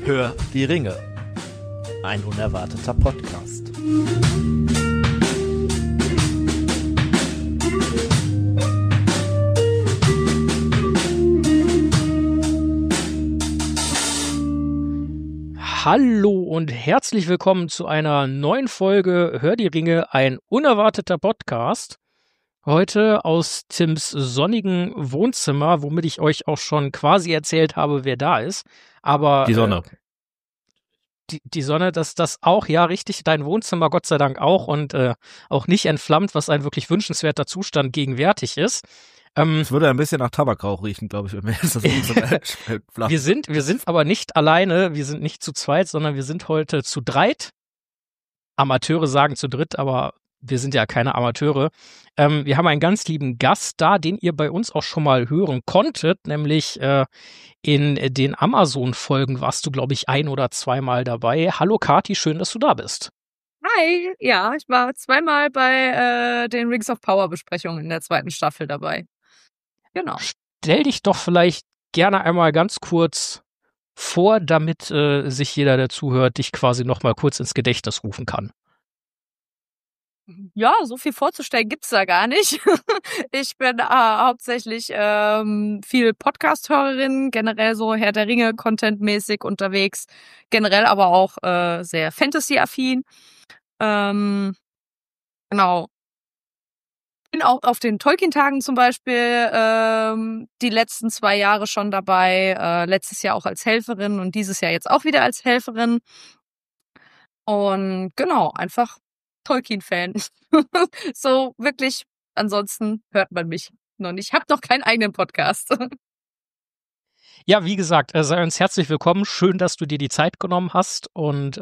Hör die Ringe. Ein unerwarteter Podcast. Hallo und herzlich willkommen zu einer neuen Folge Hör die Ringe, ein unerwarteter Podcast. Heute aus Tims sonnigen Wohnzimmer, womit ich euch auch schon quasi erzählt habe, wer da ist. Aber Die Sonne. Die Sonne, das auch, ja richtig, dein Wohnzimmer Gott sei Dank auch und auch nicht entflammt, was ein wirklich wünschenswerter Zustand gegenwärtig ist. Es würde ein bisschen nach Tabakrauch riechen, glaube ich, wenn wir jetzt das Wohnzimmer entflammen. Wir sind aber nicht alleine, wir sind nicht zu zweit, sondern wir sind heute zu dreit. Amateure sagen zu dritt, aber wir sind ja keine Amateure. Wir haben einen ganz lieben Gast da, den ihr bei uns auch schon mal hören konntet, nämlich in den Amazon-Folgen warst du, glaube ich, ein- oder zweimal dabei. Hallo Kati, schön, dass du da bist. Hi, ja, ich war zweimal bei den Rings of Power Besprechungen in der zweiten Staffel dabei. Genau. Stell dich doch vielleicht gerne einmal ganz kurz vor, damit sich jeder, der zuhört, dich quasi noch mal kurz ins Gedächtnis rufen kann. Ja, so viel vorzustellen gibt's da gar nicht. Ich bin hauptsächlich viel Podcast-Hörerin, generell so Herr der Ringe contentmäßig unterwegs, generell aber auch sehr Fantasy-affin. Genau. Bin auch auf den Tolkien-Tagen zum Beispiel die letzten 2 Jahre schon dabei, letztes Jahr auch als Helferin und dieses Jahr jetzt auch wieder als Helferin. Und genau, einfach Tolkien-Fan. So wirklich, ansonsten hört man mich noch nicht. Ich habe noch keinen eigenen Podcast. Ja, wie gesagt, sei uns herzlich willkommen. Schön, dass du dir die Zeit genommen hast. Und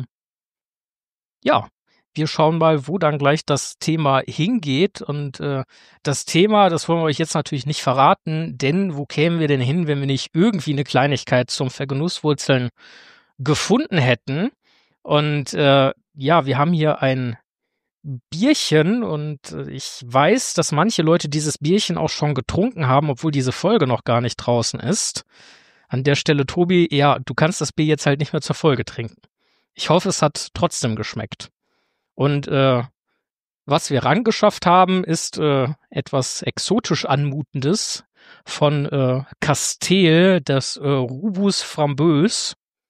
ja, wir schauen mal, wo dann gleich das Thema hingeht. Und das Thema, das wollen wir euch jetzt natürlich nicht verraten, denn wo kämen wir denn hin, wenn wir nicht irgendwie eine Kleinigkeit zum Vergenusswurzeln gefunden hätten? Und ja, wir haben hier ein Bierchen und ich weiß, dass manche Leute dieses Bierchen auch schon getrunken haben, obwohl diese Folge noch gar nicht draußen ist. An der Stelle, Tobi, ja, du kannst das Bier jetzt halt nicht mehr zur Folge trinken. Ich hoffe, es hat trotzdem geschmeckt. Und was wir rangeschafft haben, ist etwas exotisch anmutendes von Castel, das Rubus Framboise.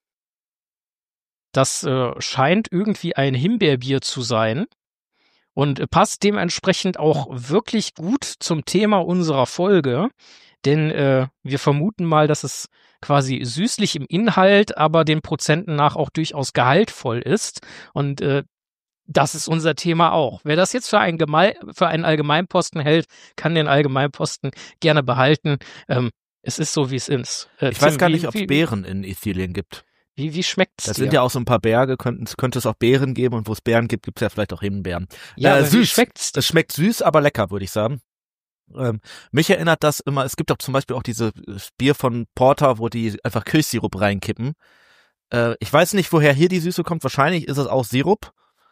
Das scheint irgendwie ein Himbeerbier zu sein. Und passt dementsprechend auch wirklich gut zum Thema unserer Folge, denn wir vermuten mal, dass es quasi süßlich im Inhalt, aber den Prozenten nach auch durchaus gehaltvoll ist. Und das ist unser Thema auch. Wer das jetzt für einen Allgemeinposten hält, kann den Allgemeinposten gerne behalten. Es ist so, wie es ist. Ich weiß gar nicht, ob es Beeren in Ithilien gibt. Wie schmeckt's dir? Das sind ja auch so ein paar Berge, könnte es auch Beeren geben und wo es Beeren gibt, gibt es ja vielleicht auch Himbeeren. Ja, süß. Wie schmeckt's? Es schmeckt süß, aber lecker, würde ich sagen. Mich erinnert das immer, es gibt auch zum Beispiel auch dieses Bier von Porter, wo die einfach Kirschsirup reinkippen. Ich weiß nicht, woher hier die Süße kommt. Wahrscheinlich ist es auch Sirup.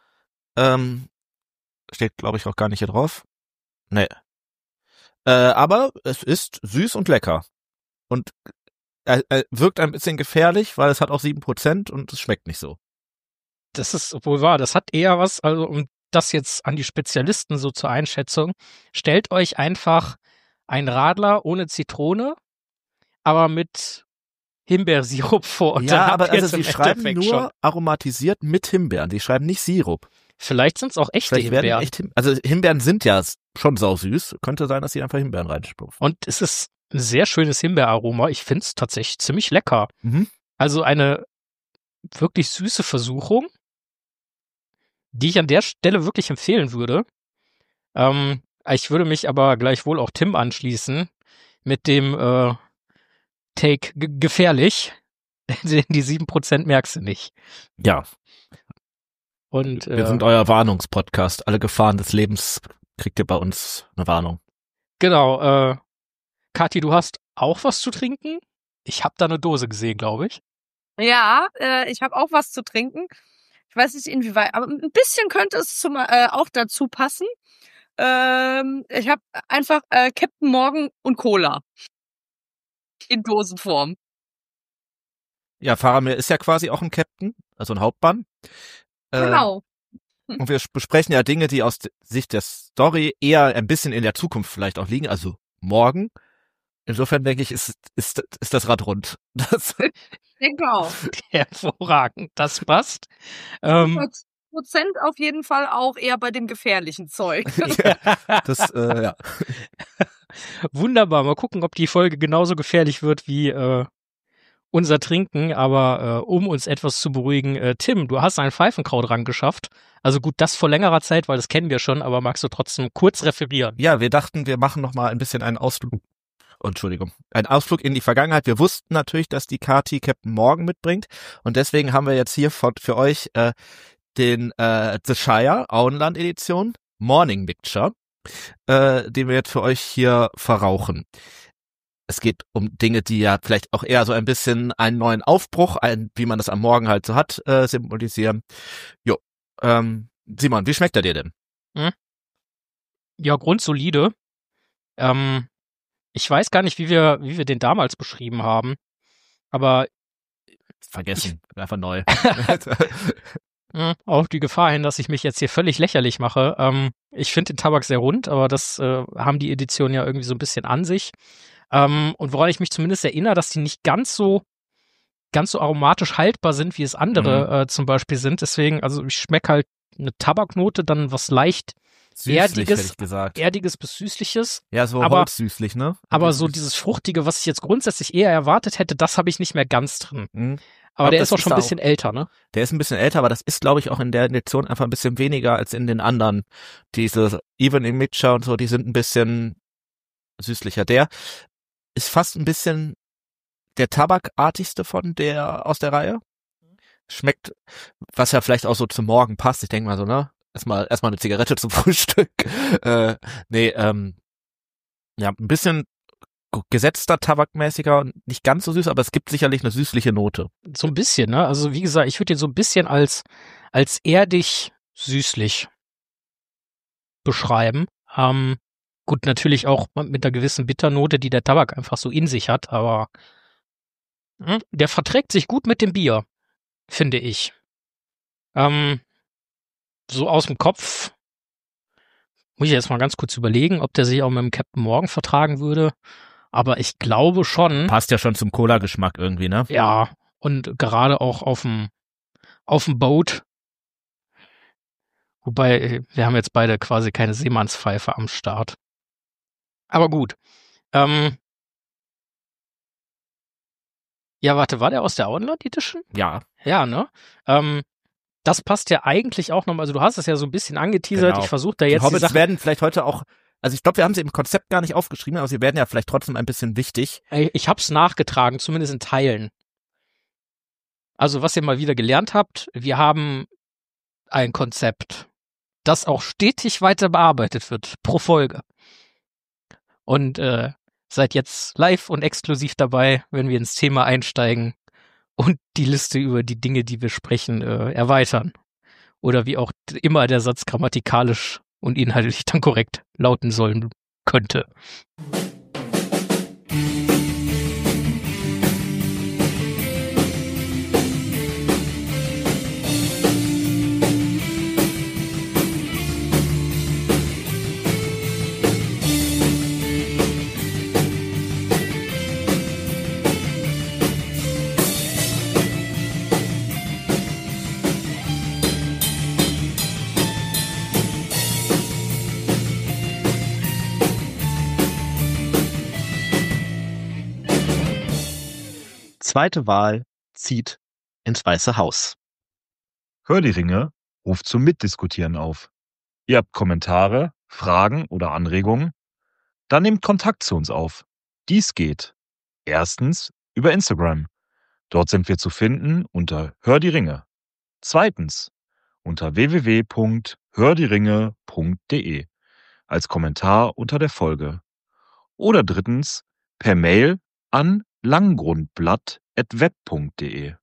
Steht, glaube ich, auch gar nicht hier drauf. Nee. Aber es ist süß und lecker. Und wirkt ein bisschen gefährlich, weil es hat auch 7% und es schmeckt nicht so. Das ist wohl wahr. Das hat eher was, also um das jetzt an die Spezialisten so zur Einschätzung. Stellt euch einfach ein Radler ohne Zitrone, aber mit Himbeersirup vor. Und Ja, dann aber habt ihr also es sie im schreiben Endeffekt nur schon. aromatisiert mit Himbeeren. Die schreiben nicht Sirup. Vielleicht sind es auch echte Vielleicht werden Himbeeren. also Himbeeren sind ja schon sausüß. Könnte sein, dass sie einfach Himbeeren reinstopfen. Und es ist ein sehr schönes Himbeeraroma. Ich finde es tatsächlich ziemlich lecker. Mhm. Also eine wirklich süße Versuchung, die ich an der Stelle wirklich empfehlen würde. Ich würde mich aber gleichwohl auch Tim anschließen mit dem Take gefährlich, denn die 7% merkst du nicht. Ja. Und Wir sind euer Warnungspodcast. Alle Gefahren des Lebens kriegt ihr bei uns eine Warnung. genau, Kathi, du hast auch was zu trinken? Ich habe da eine Dose gesehen, glaube ich. Ja, ich habe auch was zu trinken. Ich weiß nicht inwieweit, aber ein bisschen könnte es auch dazu passen. Ich habe einfach Captain Morgan und Cola in Dosenform. Ja, Faramir ist ja quasi auch ein Captain, also ein Hauptmann. Genau. Und wir besprechen ja Dinge, die aus Sicht der Story eher ein bisschen in der Zukunft vielleicht auch liegen, also morgen. Insofern denke ich, ist das Rad rund. Das Genau. Hervorragend, das passt. 100% auf jeden Fall auch eher bei dem gefährlichen Zeug. ja. Wunderbar, mal gucken, ob die Folge genauso gefährlich wird wie unser Trinken, aber um uns etwas zu beruhigen, Tim, du hast einen Pfeifenkraut rangeschafft. Also gut, das vor längerer Zeit, weil das kennen wir schon, aber magst du trotzdem kurz referieren? Ja, wir dachten, wir machen noch mal ein bisschen einen Ausflug in die Vergangenheit. Wir wussten natürlich, dass die Kati Captain Morgan mitbringt und deswegen haben wir jetzt hier für euch den The Shire Auenland Edition Morning Mixture, den wir jetzt für euch hier verrauchen. Es geht um Dinge, die ja vielleicht auch eher so ein bisschen einen neuen Aufbruch, wie man das am Morgen halt so hat, symbolisieren. Jo, Simon, wie schmeckt er dir denn? Ja, grundsolide. Ich weiß gar nicht, wie wir den damals beschrieben haben, aber vergessen, einfach neu. Auf die Gefahr hin, dass ich mich jetzt hier völlig lächerlich mache. Ich finde den Tabak sehr rund, aber das haben die Editionen ja irgendwie so ein bisschen an sich. Und woran ich mich zumindest erinnere, dass die nicht ganz so aromatisch haltbar sind, wie es andere zum Beispiel sind. Deswegen, also ich schmecke halt eine Tabaknote, dann was leicht süßlich, hätte ich gesagt. Erdiges bis Süßliches. Ja, so holzsüßlich, ne? Aber so dieses Fruchtige, was ich jetzt grundsätzlich eher erwartet hätte, das habe ich nicht mehr ganz drin. Mhm. Aber der ist auch schon ein bisschen älter, ne? Der ist ein bisschen älter, aber das ist, glaube ich, auch in der Edition einfach ein bisschen weniger als in den anderen. Diese Evening Mixture und so, die sind ein bisschen süßlicher. Der ist fast ein bisschen der tabakartigste aus der Reihe. Schmeckt, was ja vielleicht auch so zum Morgen passt. Ich denke mal so, ne? Erstmal eine Zigarette zum Frühstück. Ja, ein bisschen gesetzter, tabakmäßiger und nicht ganz so süß, aber es gibt sicherlich eine süßliche Note. So ein bisschen, ne? Also wie gesagt, ich würde den so ein bisschen als erdig süßlich beschreiben. Gut, natürlich auch mit einer gewissen Bitternote, die der Tabak einfach so in sich hat, aber der verträgt sich gut mit dem Bier, finde ich. So aus dem Kopf muss ich jetzt mal ganz kurz überlegen, ob der sich auch mit dem Captain Morgan vertragen würde. Aber ich glaube schon. Passt ja schon zum Cola-Geschmack irgendwie, ne? Ja, und gerade auch auf dem Boot. Wobei, wir haben jetzt beide quasi keine Seemannspfeife am Start. Aber gut. Ja, warte, war der aus der Auenland Edition? Ja. Ja, ne? Das passt ja eigentlich auch nochmal, also du hast es ja so ein bisschen angeteasert, genau. Ich versuche da jetzt die Hobbits werden vielleicht heute auch, also ich glaube, wir haben sie im Konzept gar nicht aufgeschrieben, aber sie werden ja vielleicht trotzdem ein bisschen wichtig. Ich hab's nachgetragen, zumindest in Teilen. Also was ihr mal wieder gelernt habt, wir haben ein Konzept, das auch stetig weiter bearbeitet wird, pro Folge. Und seid jetzt live und exklusiv dabei, wenn wir ins Thema einsteigen und die Liste über die Dinge, die wir sprechen, erweitern. Oder wie auch immer der Satz grammatikalisch und inhaltlich dann korrekt lauten sollen könnte. Zweite Wahl zieht ins Weiße Haus. Hör die Ringe ruft zum Mitdiskutieren auf. Ihr habt Kommentare, Fragen oder Anregungen? Dann nehmt Kontakt zu uns auf. Dies geht erstens über Instagram. Dort sind wir zu finden unter Hör die Ringe. Zweitens unter www.hördieringe.de als Kommentar unter der Folge. Oder drittens per Mail an langgrundblatt@web.de.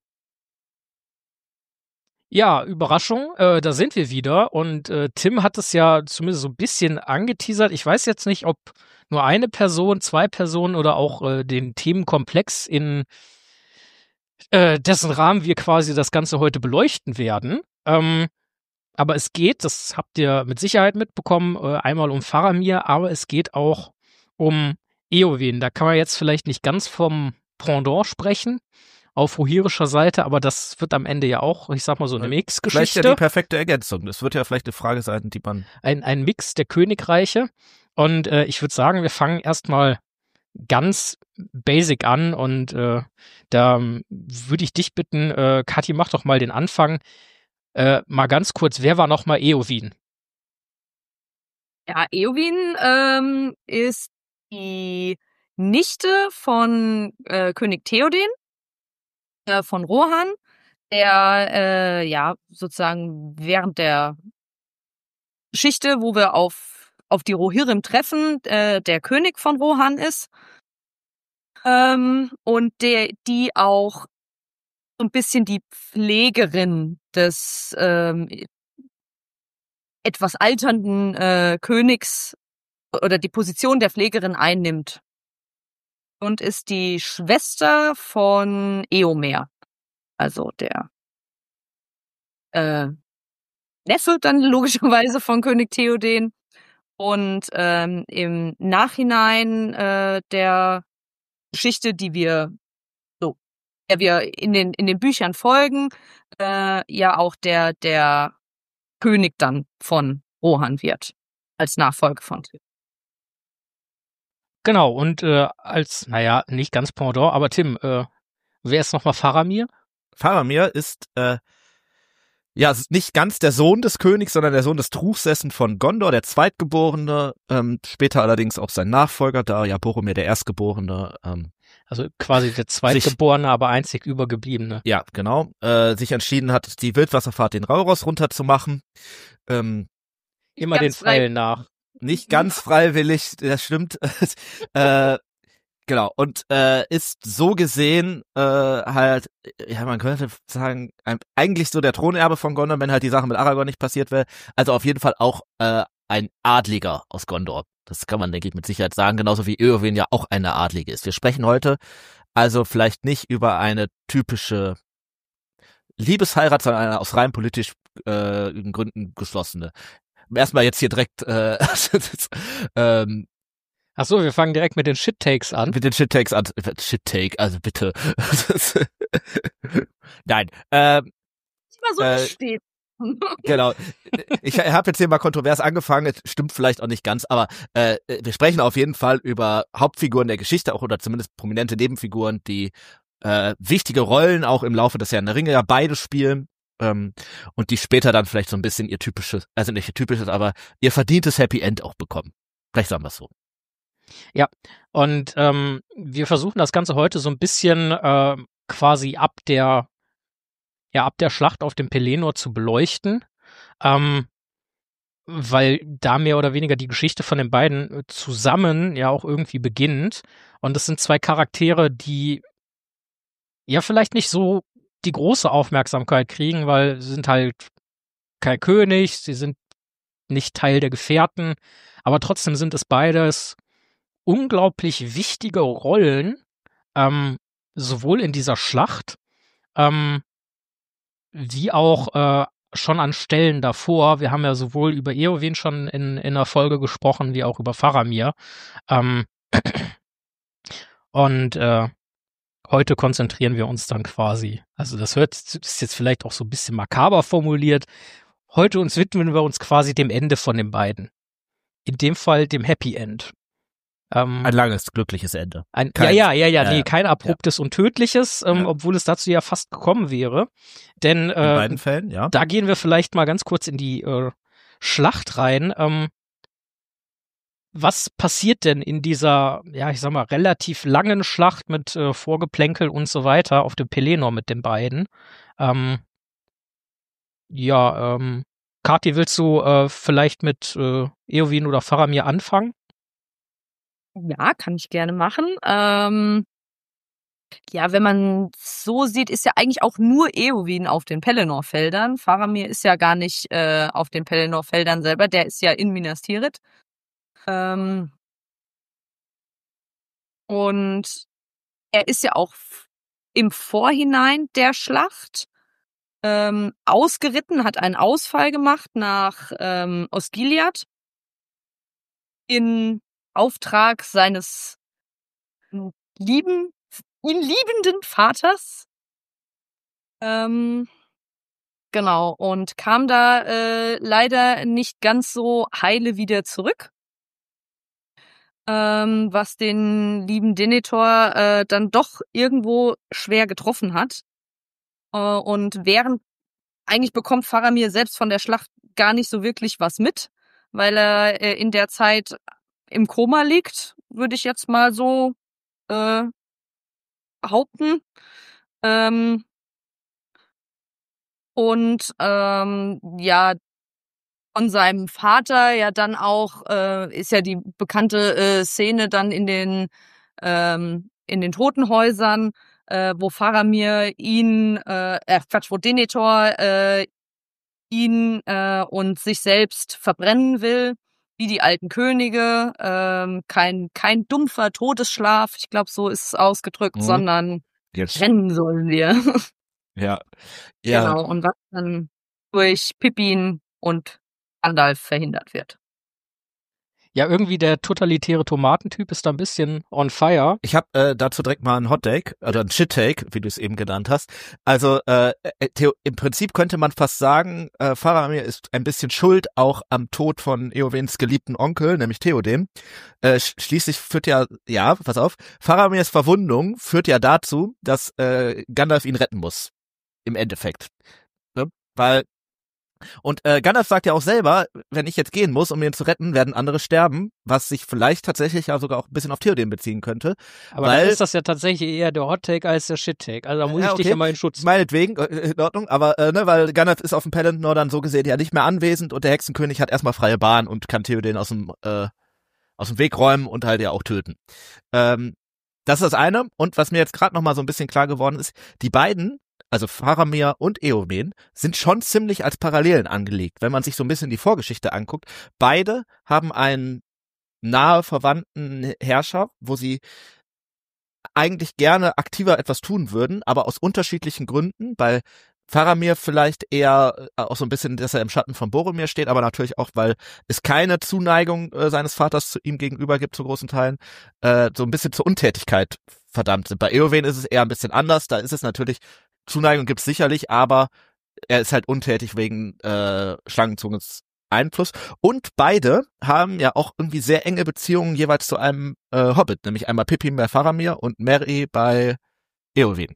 Ja, Überraschung, da sind wir wieder und Tim hat es ja zumindest so ein bisschen angeteasert. Ich weiß jetzt nicht, ob nur eine Person, 2 Personen oder auch den Themenkomplex in dessen Rahmen wir quasi das Ganze heute beleuchten werden. Aber es geht, das habt ihr mit Sicherheit mitbekommen, einmal um Faramir, aber es geht auch um Eowyn. Da kann man jetzt vielleicht nicht ganz vom Pendant sprechen, auf rohirrischer Seite, aber das wird am Ende ja auch, ich sag mal so eine Vielleicht Mixgeschichte. ja die perfekte Ergänzung. Das wird ja vielleicht eine Frage sein, die man... Ein Mix der Königreiche. Und ich würde sagen, wir fangen erstmal ganz basic an und da würde ich dich bitten, Kathi, mach doch mal den Anfang. Mal ganz kurz, wer war noch mal Eowyn? Ja, Eowyn ist die Nichte von König Theoden von Rohan, der ja sozusagen während der Geschichte, wo wir auf die Rohirrim treffen, der König von Rohan ist. Und die auch so ein bisschen die Pflegerin des etwas alternden Königs oder die Position der Pflegerin einnimmt. Und ist die Schwester von Eomer. Also der Neffe dann logischerweise von König Theoden. Und im Nachhinein der Geschichte, der wir in den Büchern folgen, ja auch der König dann von Rohan wird, als Nachfolge von Theoden. Genau, und als, naja, nicht ganz Pendant, aber Tim, wer ist nochmal Faramir? Faramir ist ja, es ist nicht ganz der Sohn des Königs, sondern der Sohn des Truchsessen von Gondor, der Zweitgeborene, später allerdings auch sein Nachfolger, da ja Boromir der Erstgeborene. Also quasi der Zweitgeborene, aber einzig Übergebliebene. Ja, genau. Sich entschieden hat, die Wildwasserfahrt den Rauros runterzumachen. Immer den Pfeilen nach. Nicht ganz freiwillig, das stimmt. Genau, und ist so gesehen halt, ja, man könnte sagen, eigentlich so der Thronerbe von Gondor, wenn halt die Sache mit Aragorn nicht passiert wäre. Also auf jeden Fall auch ein Adliger aus Gondor. Das kann man, denke ich, mit Sicherheit sagen, genauso wie Eowyn ja auch eine Adlige ist. Wir sprechen heute also vielleicht nicht über eine typische Liebesheirat, sondern eine aus rein politisch Gründen geschlossene. Erstmal jetzt hier direkt Ach so, wir fangen direkt mit den Shit-Takes an. Mit den Shit-Takes an. Shit-Take, also bitte. Nein. Nicht mal so steht. Genau. Ich habe jetzt hier mal kontrovers angefangen, es stimmt vielleicht auch nicht ganz, aber wir sprechen auf jeden Fall über Hauptfiguren der Geschichte auch oder zumindest prominente Nebenfiguren, die wichtige Rollen auch im Laufe des Herrn der Ringe ja beide spielen und die später dann vielleicht so ein bisschen ihr typisches, also nicht ihr typisches, aber ihr verdientes Happy End auch bekommen. Vielleicht sagen wir es so. Ja, und wir versuchen das Ganze heute so ein bisschen quasi ab der Schlacht auf dem Pelennor zu beleuchten, weil da mehr oder weniger die Geschichte von den beiden zusammen ja auch irgendwie beginnt. Und das sind zwei Charaktere, die ja vielleicht nicht so die große Aufmerksamkeit kriegen, weil sie sind halt kein König, sie sind nicht Teil der Gefährten, aber trotzdem sind es beides unglaublich wichtige Rollen, sowohl in dieser Schlacht, wie auch schon an Stellen davor. Wir haben ja sowohl über Eowyn schon in einer Folge gesprochen, wie auch über Faramir. Und heute konzentrieren wir uns dann quasi, also das ist jetzt vielleicht auch so ein bisschen makaber formuliert, heute widmen wir uns quasi dem Ende von den beiden. In dem Fall dem Happy End. Ein langes, glückliches Ende. Kein abruptes und tödliches, obwohl es dazu ja fast gekommen wäre. Denn in beiden Fällen, ja. Da gehen wir vielleicht mal ganz kurz in die Schlacht rein. Was passiert denn in dieser, ja, ich sag mal, relativ langen Schlacht mit Vorgeplänkel und so weiter auf dem Pelennor mit den beiden? Kathi, willst du vielleicht mit Eowyn oder Faramir anfangen? Ja, kann ich gerne machen. Ja, wenn man so sieht, ist ja eigentlich auch nur Eowyn auf den Pelennor-Feldern. Faramir ist ja gar nicht auf den Pelennor-Feldern selber, der ist ja in Minas Tirith. Und er ist ja auch im Vorhinein der Schlacht ausgeritten, hat einen Ausfall gemacht nach Osgiliath in Auftrag seines ihn liebenden Vaters. Genau, und kam da leider nicht ganz so heile wieder zurück. Was den lieben Denethor dann doch irgendwo schwer getroffen hat. Und eigentlich bekommt Faramir selbst von der Schlacht gar nicht so wirklich was mit, weil er in der Zeit im Koma liegt, würde ich jetzt mal so behaupten. Ja, von seinem Vater ja dann auch ist ja die bekannte Szene dann in den Totenhäusern, wo Faramir wo Denethor ihn und sich selbst verbrennen will, wie die alten Könige. Kein dumpfer Todesschlaf, ich glaube, so ist es ausgedrückt, sondern Jetzt. rennen sollen wir. Ja. Genau, und was dann durch Pippin und Gandalf verhindert wird. Ja, irgendwie der totalitäre Tomatentyp ist da ein bisschen on fire. Ich habe dazu direkt mal einen Hot-Take oder einen Shit-Take, wie du es eben genannt hast. Also im Prinzip könnte man fast sagen, Faramir ist ein bisschen schuld auch am Tod von Eowens geliebten Onkel, nämlich Theoden. Schließlich führt pass auf, Faramirs Verwundung führt ja dazu, dass Gandalf ihn retten muss. Im Endeffekt. Ne? Und Gandalf sagt ja auch selber, wenn ich jetzt gehen muss, um ihn zu retten, werden andere sterben, was sich vielleicht tatsächlich ja sogar auch ein bisschen auf Theoden beziehen könnte. Aber dann ist das ja tatsächlich eher der Hot-Take als der Shit-Take. Also da muss ich dich ja mal in Schutz. Meinetwegen, in Ordnung, aber weil Gandalf ist auf dem Pelennor dann so gesehen ja nicht mehr anwesend und der Hexenkönig hat erstmal freie Bahn und kann Theoden aus dem Weg räumen und halt ja auch töten. Das ist das eine. Und was mir jetzt gerade noch mal so ein bisschen klar geworden ist, die beiden, also Faramir und Eowen, sind schon ziemlich als Parallelen angelegt. Wenn man sich so ein bisschen die Vorgeschichte anguckt, beide haben einen nahe verwandten Herrscher, wo sie eigentlich gerne aktiver etwas tun würden, aber aus unterschiedlichen Gründen, weil Faramir vielleicht eher auch so ein bisschen, dass er im Schatten von Boromir steht, aber natürlich auch, weil es keine Zuneigung seines Vaters zu ihm gegenüber gibt zu großen Teilen, so ein bisschen zur Untätigkeit verdammt sind. Bei Eowen ist es eher ein bisschen anders, da ist es natürlich, Zuneigung gibt's sicherlich, aber er ist halt untätig wegen Schlangenzunges Einfluss. Und beide haben ja auch irgendwie sehr enge Beziehungen jeweils zu einem Hobbit, nämlich einmal Pippin bei Faramir und Merry bei Eowyn.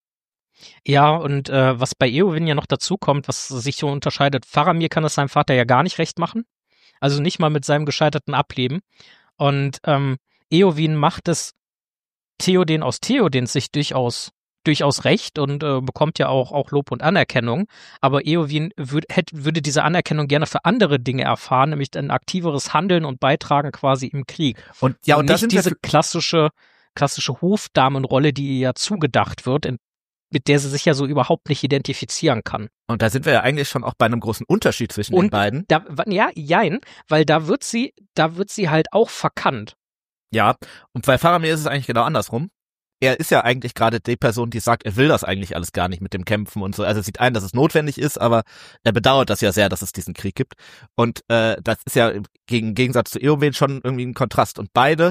Ja, und was bei Eowyn ja noch dazu kommt, was sich so unterscheidet, Faramir kann es seinem Vater ja gar nicht recht machen. Also nicht mal mit seinem gescheiterten Ableben. Und Eowyn macht es Theoden aus Theodens Sicht durchaus recht und bekommt ja auch Lob und Anerkennung. Aber Eowyn würde diese Anerkennung gerne für andere Dinge erfahren, nämlich ein aktiveres Handeln und Beitragen quasi im Krieg. Und das nicht sind diese klassische Hofdamenrolle, die ihr ja zugedacht wird, mit der sie sich ja so überhaupt nicht identifizieren kann. Und da sind wir ja eigentlich schon auch bei einem großen Unterschied zwischen den beiden. Weil da wird sie halt auch verkannt. Ja, und bei Faramir ist es eigentlich genau andersrum. Er ist ja eigentlich gerade die Person, die sagt, er will das eigentlich alles gar nicht mit dem Kämpfen und so. Also er sieht ein, dass es notwendig ist, aber er bedauert das ja sehr, dass es diesen Krieg gibt. Und das ist ja im Gegensatz zu Eowyn schon irgendwie ein Kontrast. Und beide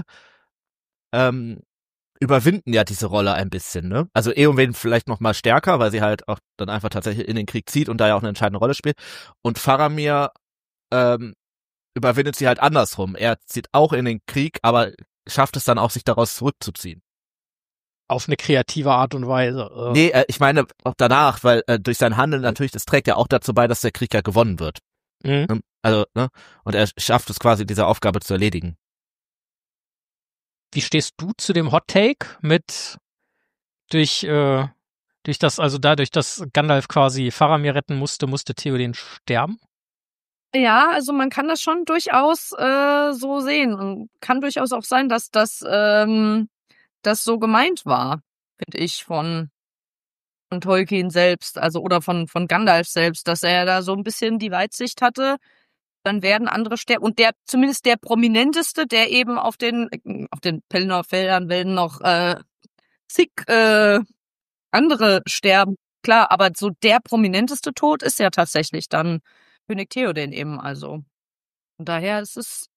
überwinden ja diese Rolle ein bisschen, ne? Also Eowyn vielleicht noch mal stärker, weil sie halt auch dann einfach tatsächlich in den Krieg zieht und da ja auch eine entscheidende Rolle spielt. Und Faramir überwindet sie halt andersrum. Er zieht auch in den Krieg, aber schafft es dann auch, sich daraus zurückzuziehen. Auf eine kreative Art und Weise. Nee, ich meine auch danach, weil durch sein Handeln natürlich, das trägt ja auch dazu bei, dass der Krieg ja gewonnen wird. Mhm. Also, ne? Und er schafft es quasi, diese Aufgabe zu erledigen. Wie stehst du zu dem Hot Take mit dadurch, dass Gandalf quasi Faramir retten musste Theoden sterben? Ja, also man kann das schon durchaus so sehen und kann durchaus auch sein, dass das so gemeint war, finde ich, von Tolkien selbst, also oder von Gandalf selbst, dass er da so ein bisschen die Weitsicht hatte, dann werden andere sterben. Und zumindest der Prominenteste, der eben auf den Pelennor-Feldern noch zig andere sterben. Klar, aber so der prominenteste Tod ist ja tatsächlich dann König Theoden eben, also. Von daher ist es.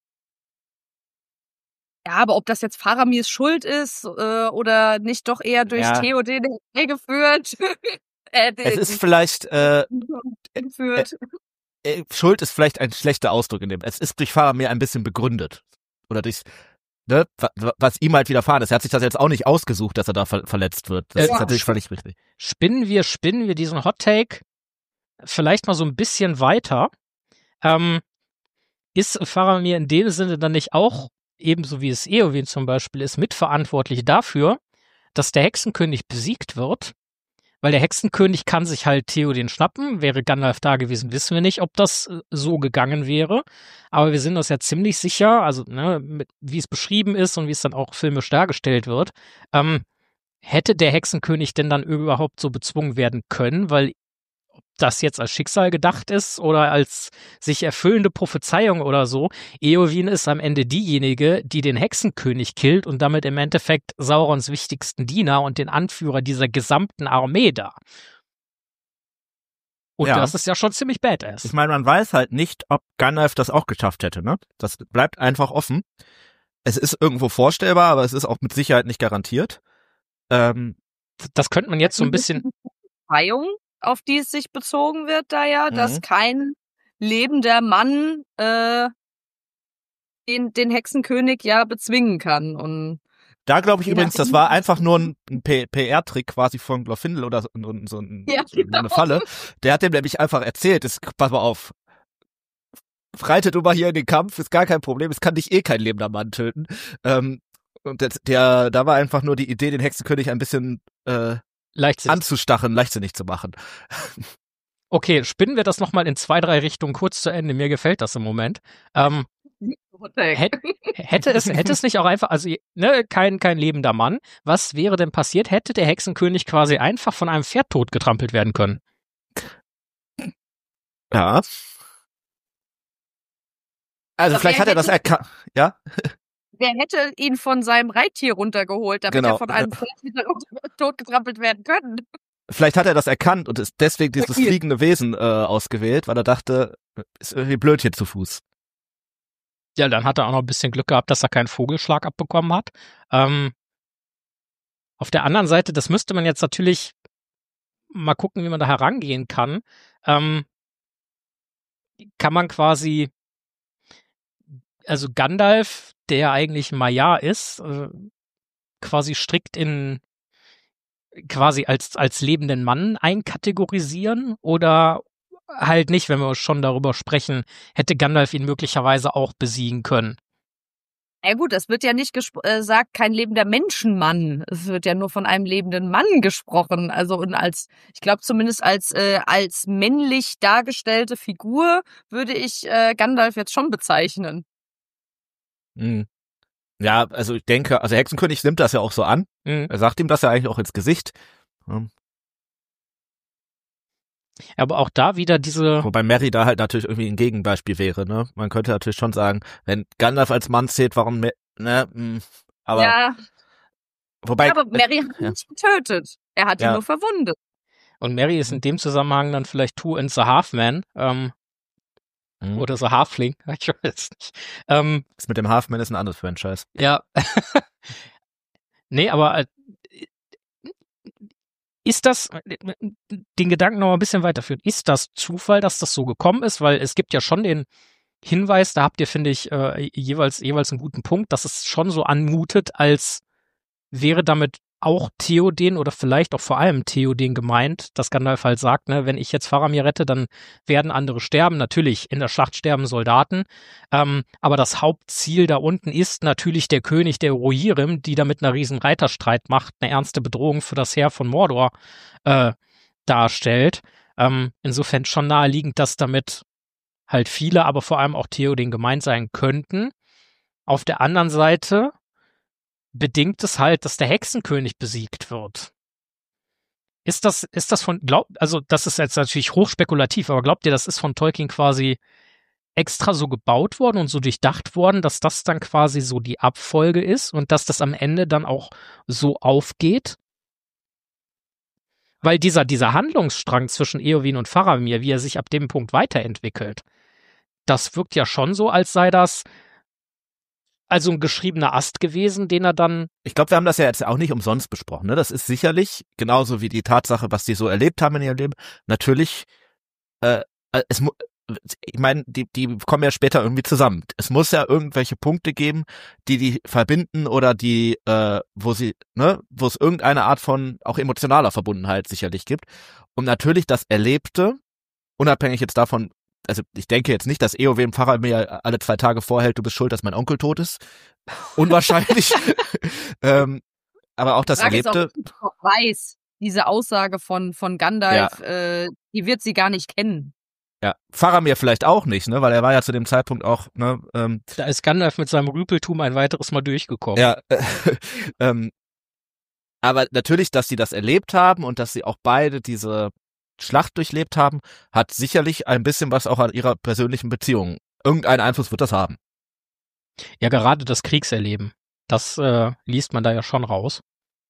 Ja, aber ob das jetzt Faramirs Schuld ist oder nicht doch eher durch Ja. Theoden hergeführt. Es ist vielleicht, geführt. Schuld ist vielleicht ein schlechter Ausdruck in dem. Es ist durch Faramir ein bisschen begründet. Oder durch, ne, was ihm halt widerfahren ist. Er hat sich das jetzt auch nicht ausgesucht, dass er da verletzt wird. Das ist natürlich völlig richtig. Spinnen wir diesen Hot Take vielleicht mal so ein bisschen weiter. Ist Faramir in dem Sinne dann nicht auch, ebenso wie es Eowyn zum Beispiel ist, mitverantwortlich dafür, dass der Hexenkönig besiegt wird? Weil der Hexenkönig kann sich halt Theoden schnappen. Wäre Gandalf da gewesen, wissen wir nicht, ob das so gegangen wäre. Aber wir sind uns ja ziemlich sicher, also ne, wie es beschrieben ist und wie es dann auch filmisch dargestellt wird, hätte der Hexenkönig denn dann überhaupt so bezwungen werden können? Weil das jetzt als Schicksal gedacht ist oder als sich erfüllende Prophezeiung oder so. Eowyn ist am Ende diejenige, die den Hexenkönig killt und damit im Endeffekt Saurons wichtigsten Diener und den Anführer dieser gesamten Armee da. Und das ist ja schon ziemlich badass. Ich meine, man weiß halt nicht, ob Gandalf das auch geschafft hätte, ne? Das bleibt einfach offen. Es ist irgendwo vorstellbar, aber es ist auch mit Sicherheit nicht garantiert. Das könnte man jetzt so ein bisschen... Befreiung, auf die es sich bezogen wird, da ja, dass kein lebender Mann den Hexenkönig ja bezwingen kann. Und da glaube ich übrigens, das war einfach nur ein PR-Trick quasi von Glorfindel oder so eine Falle. Der hat dem nämlich einfach erzählt, pass mal auf, reitet du mal hier in den Kampf, ist gar kein Problem, es kann dich eh kein lebender Mann töten. Und da war einfach nur die Idee, den Hexenkönig ein bisschen anzustacheln, leichtsinnig zu machen. Okay, spinnen wir das nochmal in 2, 3 Richtungen kurz zu Ende. Mir gefällt das im Moment. Hätte es nicht auch einfach, also ne, kein lebender Mann, was wäre denn passiert, hätte der Hexenkönig quasi einfach von einem Pferd totgetrampelt werden können? Ja. Also vielleicht hat er das erkannt, ja? Wer hätte ihn von seinem Reittier runtergeholt, damit er von einem Pferd wieder totgetrampelt werden können? Vielleicht hat er das erkannt und ist deswegen dieses fliegende Wesen ausgewählt, weil er dachte, ist irgendwie blöd hier zu Fuß. Ja, dann hat er auch noch ein bisschen Glück gehabt, dass er keinen Vogelschlag abbekommen hat. Auf der anderen Seite, das müsste man jetzt natürlich mal gucken, wie man da herangehen kann. Kann man quasi, also Gandalf, der eigentlich ein Maiar ist, quasi strikt quasi als lebenden Mann einkategorisieren oder halt nicht, wenn wir schon darüber sprechen, hätte Gandalf ihn möglicherweise auch besiegen können. Ja gut, es wird ja nicht gesagt, kein lebender Menschenmann. Es wird ja nur von einem lebenden Mann gesprochen. Also und ich glaube zumindest als männlich dargestellte Figur würde ich Gandalf jetzt schon bezeichnen. Ja, also ich denke, also Hexenkönig nimmt das ja auch so an. Er sagt ihm das ja eigentlich auch ins Gesicht. Aber auch da wieder Wobei Merry da halt natürlich irgendwie ein Gegenbeispiel wäre, ne? Man könnte natürlich schon sagen, wenn Gandalf als Mann zählt, warum, ne? Aber. Ja. Wobei. Aber Merry hat ihn nicht getötet. Er hat ihn nur verwundet. Und Merry ist in dem Zusammenhang dann vielleicht Two and the Halfman, oder so Halfling, ich weiß nicht. Das mit dem Halfman ist ein anderes Franchise. Ja. Nee, aber ist das, den Gedanken noch mal ein bisschen weiterführen, ist das Zufall, dass das so gekommen ist? Weil es gibt ja schon den Hinweis, da habt ihr, finde ich, jeweils einen guten Punkt, dass es schon so anmutet, als wäre damit auch Theoden oder vielleicht auch vor allem Theoden gemeint, dass Gandalf halt sagt, ne, wenn ich jetzt Faramir rette, dann werden andere sterben. Natürlich, in der Schlacht sterben Soldaten, aber das Hauptziel da unten ist natürlich der König der Rohirrim, die da mit einer riesen Reiterstreit macht, eine ernste Bedrohung für das Heer von Mordor darstellt. Insofern schon naheliegend, dass damit halt viele, aber vor allem auch Theoden gemeint sein könnten. Auf der anderen Seite bedingt es halt, dass der Hexenkönig besiegt wird. Ist das also das ist jetzt natürlich hochspekulativ, aber glaubt ihr, das ist von Tolkien quasi extra so gebaut worden und so durchdacht worden, dass das dann quasi so die Abfolge ist und dass das am Ende dann auch so aufgeht? Weil dieser Handlungsstrang zwischen Eowyn und Faramir, wie er sich ab dem Punkt weiterentwickelt, das wirkt ja schon so, als sei das also ein geschriebener Ast gewesen, den er dann... Ich glaube, wir haben das ja jetzt auch nicht umsonst besprochen. Ne? Das ist sicherlich, genauso wie die Tatsache, was die so erlebt haben in ihrem Leben, natürlich, ich meine, die kommen ja später irgendwie zusammen. Es muss ja irgendwelche Punkte geben, die verbinden oder die, wo es irgendeine Art von auch emotionaler Verbundenheit sicherlich gibt. Und natürlich das Erlebte, unabhängig jetzt davon, also ich denke jetzt nicht, dass Eowyn Faramir alle 2 Tage vorhält, du bist schuld, dass mein Onkel tot ist. Unwahrscheinlich. Aber auch das Erlebte. Ist auch, weiß, diese Aussage von Gandalf, die wird sie gar nicht kennen. Ja, Faramir vielleicht auch nicht, ne, weil er war ja zu dem Zeitpunkt auch, ne, da ist Gandalf mit seinem Rüpeltum ein weiteres Mal durchgekommen. Ja, aber natürlich, dass sie das erlebt haben und dass sie auch beide diese Schlacht durchlebt haben, hat sicherlich ein bisschen was auch an ihrer persönlichen Beziehung. Irgendeinen Einfluss wird das haben. Ja, gerade das Kriegserleben, das liest man da ja schon raus.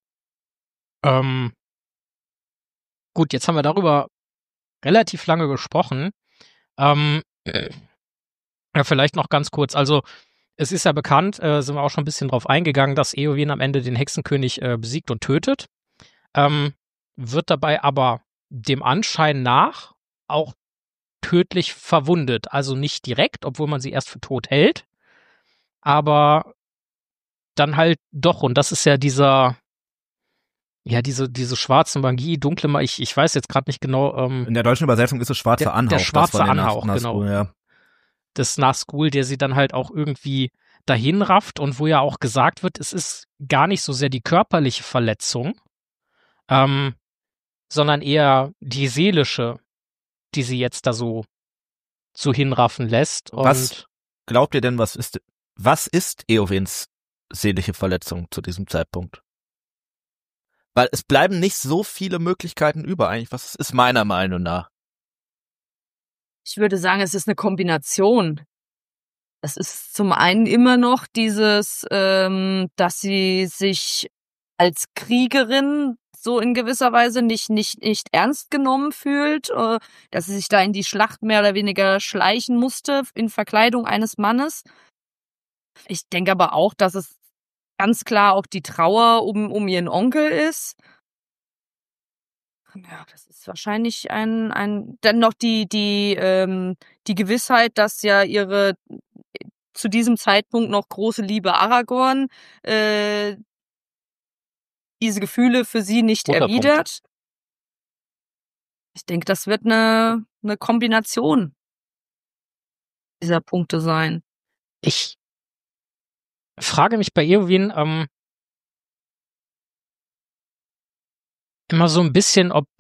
Gut, jetzt haben wir darüber relativ lange gesprochen. Ja, vielleicht noch ganz kurz. Also, es ist ja bekannt, sind wir auch schon ein bisschen drauf eingegangen, dass Eowyn am Ende den Hexenkönig besiegt und tötet. Wird dabei aber dem Anschein nach auch tödlich verwundet. Also nicht direkt, obwohl man sie erst für tot hält. Aber dann halt doch. Und das ist ja diese schwarze Magie, dunkle Magie, ich weiß jetzt gerade nicht genau. In der deutschen Übersetzung ist es schwarzer Anhauch. Der schwarze Anhauch, genau. Ja. Des Nazgul, der sie dann halt auch irgendwie dahin rafft und wo ja auch gesagt wird, es ist gar nicht so sehr die körperliche Verletzung, sondern eher die seelische, die sie jetzt da so hinraffen lässt. Und was glaubt ihr denn, was ist Eowyns seelische Verletzung zu diesem Zeitpunkt? Weil es bleiben nicht so viele Möglichkeiten über eigentlich. Was ist meiner Meinung nach? Ich würde sagen, es ist eine Kombination. Es ist zum einen immer noch dieses, dass sie sich als Kriegerin so in gewisser Weise nicht ernst genommen fühlt, dass sie sich da in die Schlacht mehr oder weniger schleichen musste in Verkleidung eines Mannes. Ich denke aber auch, dass es ganz klar auch die Trauer um ihren Onkel ist. Ja, das ist wahrscheinlich dann noch die Gewissheit, dass ja ihre zu diesem Zeitpunkt noch große Liebe Aragorn diese Gefühle für sie nicht erwidert. Ich denke, das wird eine Kombination dieser Punkte sein. Ich frage mich bei Eowyn immer so ein bisschen, ob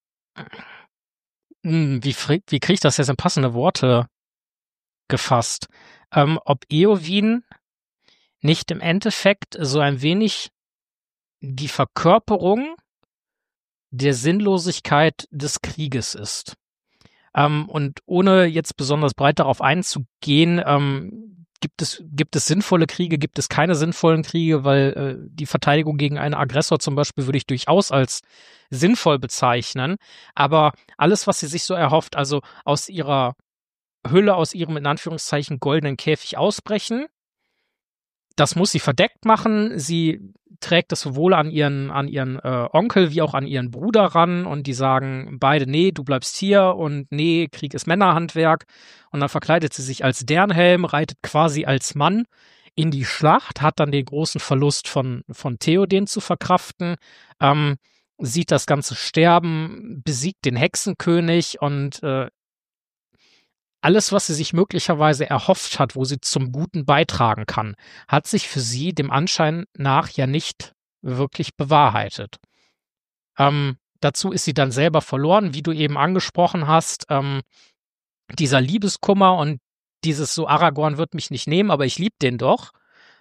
wie kriege ich das jetzt in passende Worte gefasst? Ob Eowyn nicht im Endeffekt so ein wenig die Verkörperung der Sinnlosigkeit des Krieges ist. Und ohne jetzt besonders breit darauf einzugehen, gibt es sinnvolle Kriege, gibt es keine sinnvollen Kriege, weil die Verteidigung gegen einen Aggressor zum Beispiel würde ich durchaus als sinnvoll bezeichnen. Aber alles, was sie sich so erhofft, also aus ihrer Hülle, aus ihrem in Anführungszeichen goldenen Käfig ausbrechen, das muss sie verdeckt machen. Sie trägt das sowohl an ihren Onkel wie auch an ihren Bruder ran und die sagen beide, nee, du bleibst hier und nee, Krieg ist Männerhandwerk. Und dann verkleidet sie sich als Dernhelm, reitet quasi als Mann in die Schlacht, hat dann den großen Verlust von Theoden zu verkraften, sieht das ganze sterben, besiegt den Hexenkönig und alles, was sie sich möglicherweise erhofft hat, wo sie zum Guten beitragen kann, hat sich für sie dem Anschein nach ja nicht wirklich bewahrheitet. Dazu ist sie dann selber verloren, wie du eben angesprochen hast. Dieser Liebeskummer und dieses so, Aragorn wird mich nicht nehmen, aber ich liebe den doch.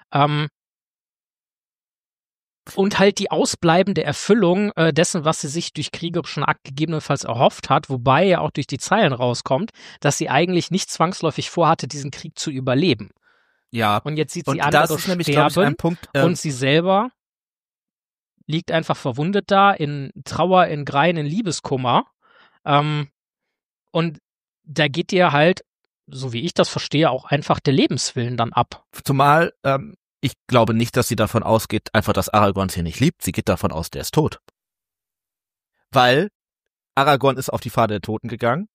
Und halt die ausbleibende Erfüllung dessen, was sie sich durch kriegerischen Akt gegebenenfalls erhofft hat, wobei ja auch durch die Zeilen rauskommt, dass sie eigentlich nicht zwangsläufig vorhatte, diesen Krieg zu überleben. Ja. Und jetzt sieht und sie andere das ist nämlich, glaube ich, ein Punkt, und sie selber liegt einfach verwundet da, in Trauer, in Grein, in Liebeskummer. Und da geht dir halt, so wie ich das verstehe, auch einfach der Lebenswillen dann ab. Zumal, ich glaube nicht, dass sie davon ausgeht, einfach, dass Aragorn sie nicht liebt. Sie geht davon aus, der ist tot. Weil Aragorn ist auf die Pfade der Toten gegangen.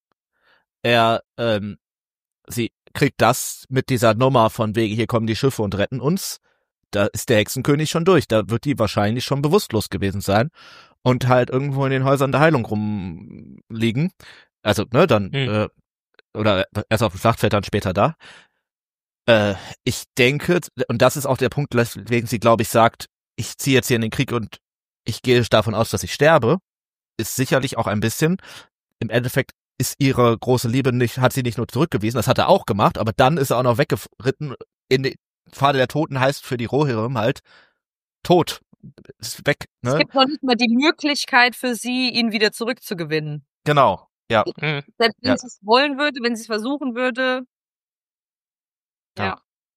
Sie kriegt das mit dieser Nummer von wegen, hier kommen die Schiffe und retten uns. Da ist der Hexenkönig schon durch. Da wird die wahrscheinlich schon bewusstlos gewesen sein und halt irgendwo in den Häusern der Heilung rumliegen. Also, ne, dann, oder erst auf dem Schlachtfeld, dann später da. Ich denke, und das ist auch der Punkt, weswegen sie, glaube ich, sagt, ich ziehe jetzt hier in den Krieg und ich gehe davon aus, dass ich sterbe, ist sicherlich auch ein bisschen, im Endeffekt ist ihre große Liebe hat sie nicht nur zurückgewiesen, das hat er auch gemacht, aber dann ist er auch noch weggeritten. In die Pfade der Toten heißt für die Rohirrim halt tot, ist weg. Ne? Es gibt noch nicht mal die Möglichkeit für sie, ihn wieder zurückzugewinnen. Genau, ja. Selbst wenn sie es wollen würde, wenn sie es versuchen würde. Ja.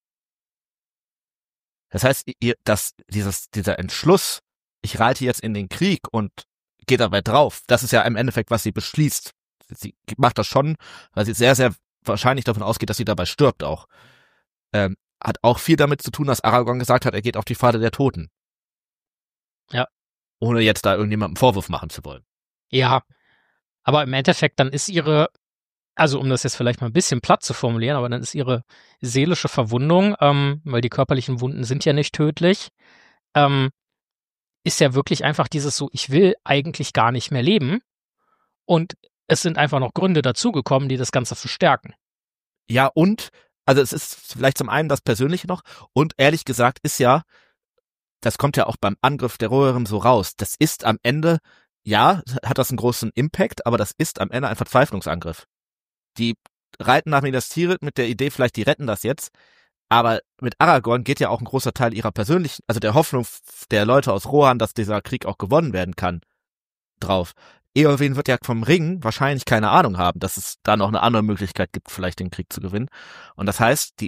Das heißt, dieser Entschluss, ich reite jetzt in den Krieg und gehe dabei drauf, das ist ja im Endeffekt, was sie beschließt. Sie macht das schon, weil sie sehr, sehr wahrscheinlich davon ausgeht, dass sie dabei stirbt auch. Hat auch viel damit zu tun, dass Aragorn gesagt hat, er geht auf die Pfade der Toten. Ja. Ohne jetzt da irgendjemandem Vorwurf machen zu wollen. Ja, aber im Endeffekt dann ist also um das jetzt vielleicht mal ein bisschen platt zu formulieren, aber dann ist ihre seelische Verwundung, weil die körperlichen Wunden sind ja nicht tödlich, ist ja wirklich einfach dieses so, ich will eigentlich gar nicht mehr leben und es sind einfach noch Gründe dazugekommen, die das Ganze verstärken. Ja, und, also es ist vielleicht zum einen das Persönliche noch und ehrlich gesagt ist ja, das kommt ja auch beim Angriff der Rohirrim so raus, das ist am Ende, ja, hat das einen großen Impact, aber das ist am Ende ein Verzweiflungsangriff. Die reiten nach Minas Tirith mit der Idee, vielleicht die retten das jetzt, aber mit Aragorn geht ja auch ein großer Teil ihrer persönlichen, also der Hoffnung der Leute aus Rohan, dass dieser Krieg auch gewonnen werden kann, drauf. Eowyn wird ja vom Ring wahrscheinlich keine Ahnung haben, dass es da noch eine andere Möglichkeit gibt, vielleicht den Krieg zu gewinnen. Und das heißt,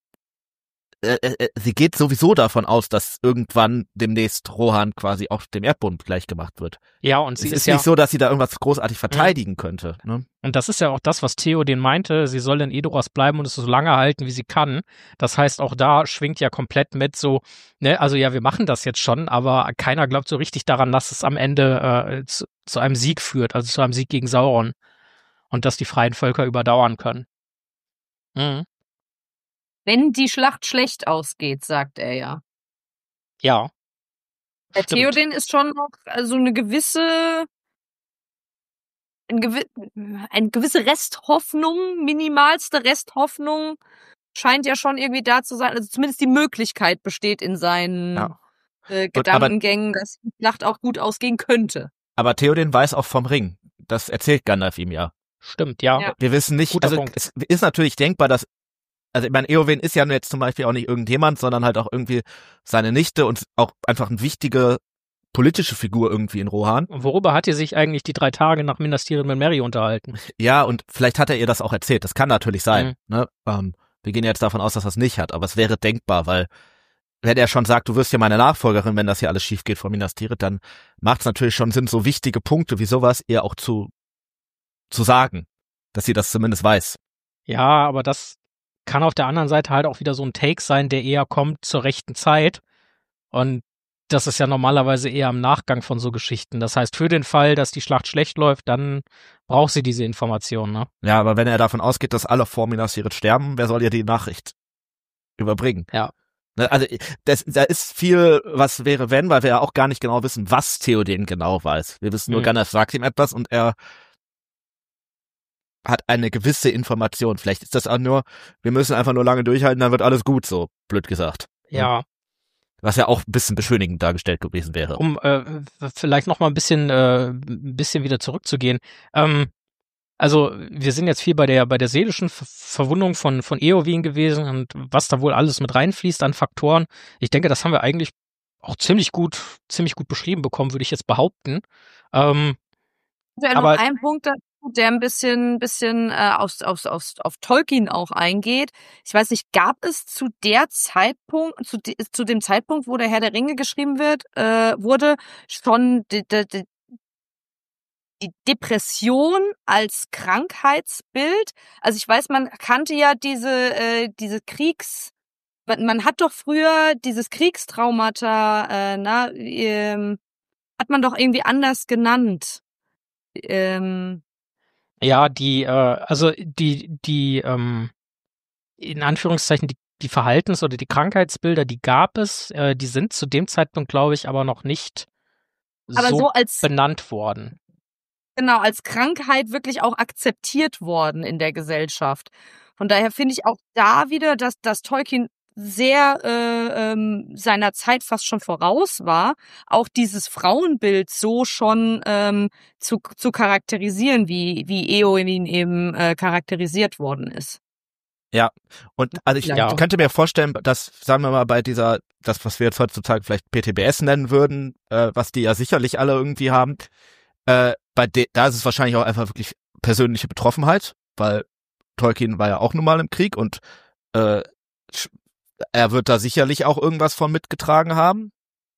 sie geht sowieso davon aus, dass irgendwann demnächst Rohan quasi auch dem Erdboden gleichgemacht wird. Ja, und sie ist nicht so, dass sie da irgendwas großartig verteidigen könnte. Ne? Und das ist ja auch das, was Theoden meinte, sie soll in Edoras bleiben und es so lange halten, wie sie kann. Das heißt, auch da schwingt ja komplett mit so, ne, also ja, wir machen das jetzt schon, aber keiner glaubt so richtig daran, dass es am Ende zu einem Sieg führt, also zu einem Sieg gegen Sauron. Und dass die freien Völker überdauern können. Mhm. Wenn die Schlacht schlecht ausgeht, sagt er ja. Ja. Der Theoden ist schon noch also eine gewisse Resthoffnung, minimalste Resthoffnung scheint ja schon irgendwie da zu sein. Also zumindest die Möglichkeit besteht in seinen Gedankengängen, dass die Schlacht auch gut ausgehen könnte. Aber Theoden weiß auch vom Ring. Das erzählt Gandalf ihm ja. Stimmt, ja. Wir wissen nicht, Guter also Punkt. es ist natürlich denkbar, dass also ich meine, Eowyn ist ja jetzt zum Beispiel auch nicht irgendjemand, sondern halt auch irgendwie seine Nichte und auch einfach eine wichtige politische Figur irgendwie in Rohan. Und worüber hat ihr sich eigentlich die 3 Tage nach Minas Tirith mit Merry unterhalten? Ja, und vielleicht hat er ihr das auch erzählt. Das kann natürlich sein. Ne? Wir gehen jetzt davon aus, dass er es nicht hat, aber es wäre denkbar, weil wenn er schon sagt, du wirst ja meine Nachfolgerin, wenn das hier alles schief geht von Minas Tirith, dann macht es natürlich schon Sinn, so wichtige Punkte wie sowas ihr auch zu sagen, dass sie das zumindest weiß. Ja, aber das kann auf der anderen Seite halt auch wieder so ein Take sein, der eher kommt zur rechten Zeit. Und das ist ja normalerweise eher im Nachgang von so Geschichten. Das heißt, für den Fall, dass die Schlacht schlecht läuft, dann braucht sie diese Information, ne? Ja, aber wenn er davon ausgeht, dass alle vor Minas Tirith sterben, wer soll ihr die Nachricht überbringen? Ja. Also da ist viel, was wäre wenn, weil wir ja auch gar nicht genau wissen, was Theoden genau weiß. Wir wissen nur, Gandalf sagt ihm etwas und er hat eine gewisse Information. Vielleicht ist das auch nur, wir müssen einfach nur lange durchhalten, dann wird alles gut, so blöd gesagt. Ja. Was ja auch ein bisschen beschönigend dargestellt gewesen wäre. Um vielleicht noch mal ein bisschen wieder zurückzugehen. Also wir sind jetzt viel bei der seelischen Verwundung von Eowyn gewesen und was da wohl alles mit reinfließt an Faktoren. Ich denke, das haben wir eigentlich auch ziemlich gut beschrieben bekommen, würde ich jetzt behaupten. Ja, noch ein Punkt der ein bisschen auf Tolkien auch eingeht. Ich weiß nicht, gab es zu dem Zeitpunkt, wo der Herr der Ringe geschrieben wurde, schon die Depression als Krankheitsbild? Also ich weiß, man kannte ja diese man hat doch früher dieses Kriegstraumata, hat man doch irgendwie anders genannt. Ja, die in Anführungszeichen die Verhaltens- oder die Krankheitsbilder, die gab es, die sind zu dem Zeitpunkt, glaube ich, aber noch nicht so benannt worden. Genau, als Krankheit wirklich auch akzeptiert worden in der Gesellschaft. Von daher finde ich auch da wieder, dass Tolkien sehr seiner Zeit fast schon voraus war, auch dieses Frauenbild so schon zu charakterisieren, wie Éowyn eben charakterisiert worden ist. Ja, und also ich könnte mir vorstellen, dass, sagen wir mal, bei das, was wir jetzt heutzutage vielleicht PTBS nennen würden, was die ja sicherlich alle irgendwie haben, da ist es wahrscheinlich auch einfach wirklich persönliche Betroffenheit, weil Tolkien war ja auch nun mal im Krieg und er wird da sicherlich auch irgendwas von mitgetragen haben.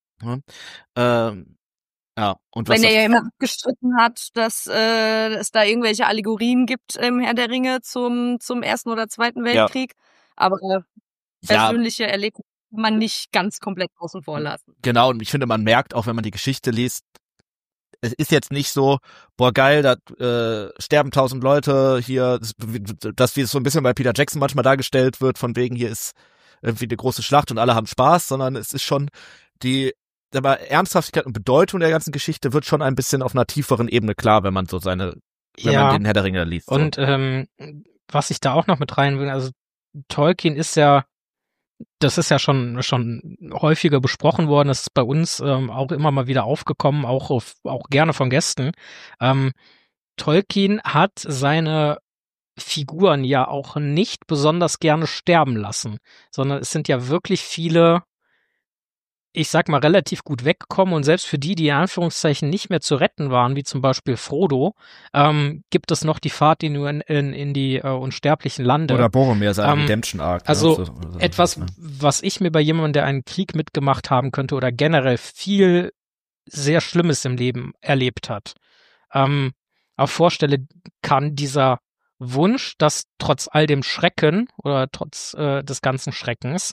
Ja, und wenn er ja immer gestritten hat, dass es da irgendwelche Allegorien gibt im Herr der Ringe zum Ersten oder Zweiten Weltkrieg, aber persönliche Erlebnisse kann man nicht ganz komplett außen vor lassen. Genau, und ich finde, man merkt auch, wenn man die Geschichte liest, es ist jetzt nicht so, boah geil, da sterben 1000 Leute hier, das wie es so ein bisschen bei Peter Jackson manchmal dargestellt wird, von wegen hier ist irgendwie eine große Schlacht und alle haben Spaß, sondern es ist schon aber Ernsthaftigkeit und Bedeutung der ganzen Geschichte wird schon ein bisschen auf einer tieferen Ebene klar, wenn man wenn man den Herr der Ringe liest. So. Und was ich da auch noch mit rein will, also Tolkien ist ja, das ist ja schon häufiger besprochen worden, das ist bei uns auch immer mal wieder aufgekommen, auch gerne von Gästen. Tolkien hat seine Figuren ja auch nicht besonders gerne sterben lassen, sondern es sind ja wirklich viele, ich sag mal, relativ gut weggekommen und selbst für die in Anführungszeichen nicht mehr zu retten waren, wie zum Beispiel Frodo, gibt es noch die Fahrt in die unsterblichen Lande. Oder Boromir, sein Redemption Arc. Also etwas, was ich mir bei jemandem, der einen Krieg mitgemacht haben könnte oder generell viel sehr Schlimmes im Leben erlebt hat, auch vorstellen kann, dieser Wunsch, dass trotz all dem Schrecken oder trotz des ganzen Schreckens,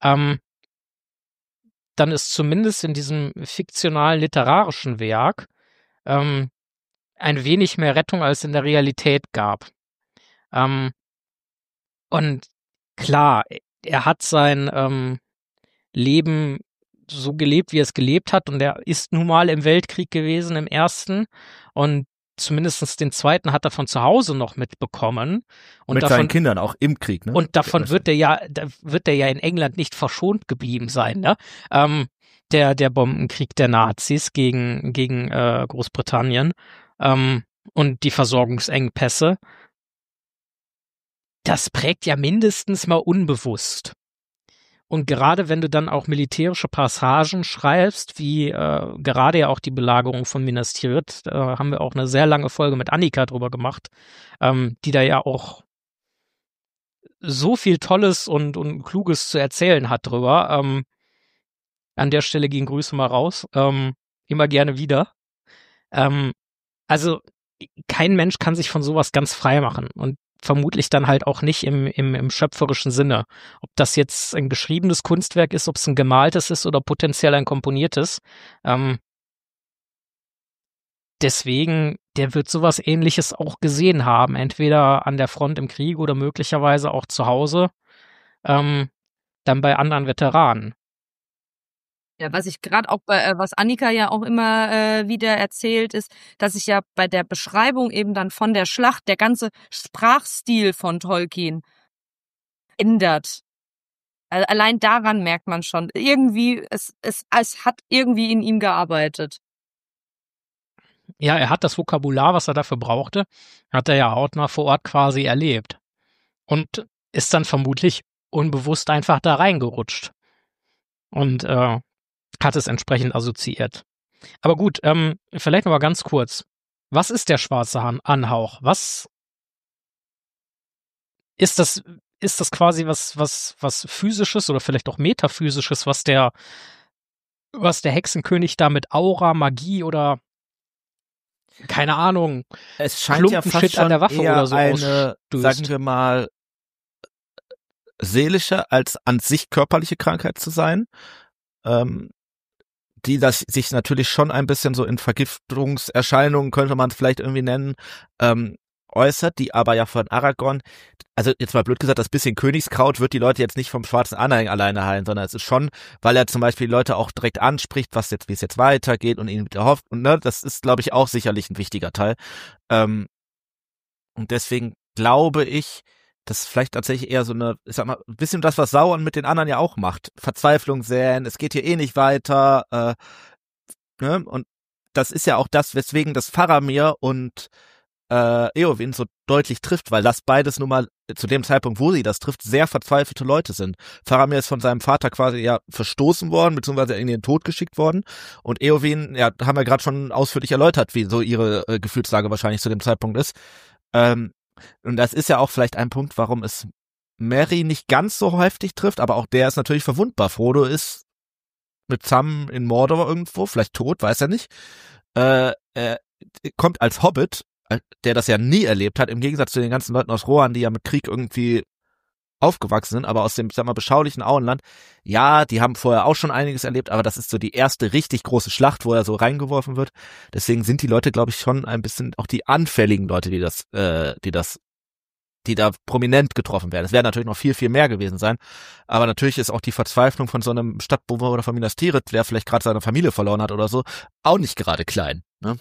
dann ist zumindest in diesem fiktionalen literarischen Werk ein wenig mehr Rettung als in der Realität gab. Und klar, er hat sein Leben so gelebt, wie er es gelebt hat, und er ist nun mal im Weltkrieg gewesen, im ersten, und zumindest den zweiten hat er von zu Hause noch mitbekommen. Und mit seinen Kindern auch im Krieg, ne? Und davon wird er ja in England nicht verschont geblieben sein, ne? Der Bombenkrieg der Nazis gegen Großbritannien und die Versorgungsengpässe. Das prägt ja mindestens mal unbewusst. Und gerade wenn du dann auch militärische Passagen schreibst, wie gerade ja auch die Belagerung von Minas Tirith, haben wir auch eine sehr lange Folge mit Annika drüber gemacht, die da ja auch so viel Tolles und Kluges zu erzählen hat drüber. An der Stelle gehen Grüße mal raus. Immer gerne wieder. Also kein Mensch kann sich von sowas ganz frei machen und vermutlich dann halt auch nicht im schöpferischen Sinne. Ob das jetzt ein geschriebenes Kunstwerk ist, ob es ein gemaltes ist oder potenziell ein komponiertes. Deswegen, der wird sowas Ähnliches auch gesehen haben, entweder an der Front im Krieg oder möglicherweise auch zu Hause, dann bei anderen Veteranen. Ja, was ich gerade auch was Annika ja auch immer wieder erzählt, ist, dass sich ja bei der Beschreibung eben dann von der Schlacht der ganze Sprachstil von Tolkien ändert. Also allein daran merkt man schon, irgendwie, es hat irgendwie in ihm gearbeitet. Ja, er hat das Vokabular, was er dafür brauchte, hat er ja hautnah vor Ort quasi erlebt. Und ist dann vermutlich unbewusst einfach da reingerutscht. Und hat es entsprechend assoziiert. Aber gut, vielleicht noch mal ganz kurz. Was ist der schwarze Anhauch? Was ist das? Ist das quasi was Physisches oder vielleicht auch Metaphysisches, was der Hexenkönig da mit Aura, Magie oder keine Ahnung, Es scheint ja fast Klumpenshit an der schon Waffe eher oder so eine, ausstößt? sagen wir mal, seelische als an sich körperliche Krankheit zu sein, die das sich natürlich schon ein bisschen so in Vergiftungserscheinungen, könnte man es vielleicht irgendwie nennen, äußert, die aber ja von Aragorn, also jetzt mal blöd gesagt, das bisschen Königskraut wird die Leute jetzt nicht vom schwarzen Anhang alleine heilen, sondern es ist schon, weil er zum Beispiel die Leute auch direkt anspricht, wie es jetzt weitergeht und ihnen wieder hofft, und ne, das ist, glaube ich, auch sicherlich ein wichtiger Teil. Und deswegen glaube ich, das ist vielleicht tatsächlich eher so eine, ich sag mal, ein bisschen das, was Sauron mit den anderen ja auch macht. Verzweiflung säen, es geht hier eh nicht weiter, ne? Und das ist ja auch das, weswegen das Faramir und Eowyn so deutlich trifft, weil das beides nun mal zu dem Zeitpunkt, wo sie das trifft, sehr verzweifelte Leute sind. Faramir ist von seinem Vater quasi ja verstoßen worden, beziehungsweise in den Tod geschickt worden. Und Eowyn, ja, haben wir gerade schon ausführlich erläutert, wie so ihre Gefühlslage wahrscheinlich zu dem Zeitpunkt ist. Und das ist ja auch vielleicht ein Punkt, warum es Merry nicht ganz so heftig trifft, aber auch der ist natürlich verwundbar. Frodo ist mit Sam in Mordor irgendwo, vielleicht tot, weiß er nicht. Er kommt als Hobbit, der das ja nie erlebt hat, im Gegensatz zu den ganzen Leuten aus Rohan, die ja mit Krieg irgendwie aufgewachsen sind, aber aus dem, ich sag mal, beschaulichen Auenland. Ja, die haben vorher auch schon einiges erlebt, aber das ist so die erste richtig große Schlacht, wo er so reingeworfen wird. Deswegen sind die Leute, glaube ich, schon ein bisschen auch die anfälligen Leute, die da prominent getroffen werden. Es werden natürlich noch viel, viel mehr gewesen sein, aber natürlich ist auch die Verzweiflung von so einem Stadtbewohner oder von Minas Tirith, der vielleicht gerade seine Familie verloren hat oder so, auch nicht gerade klein, ne?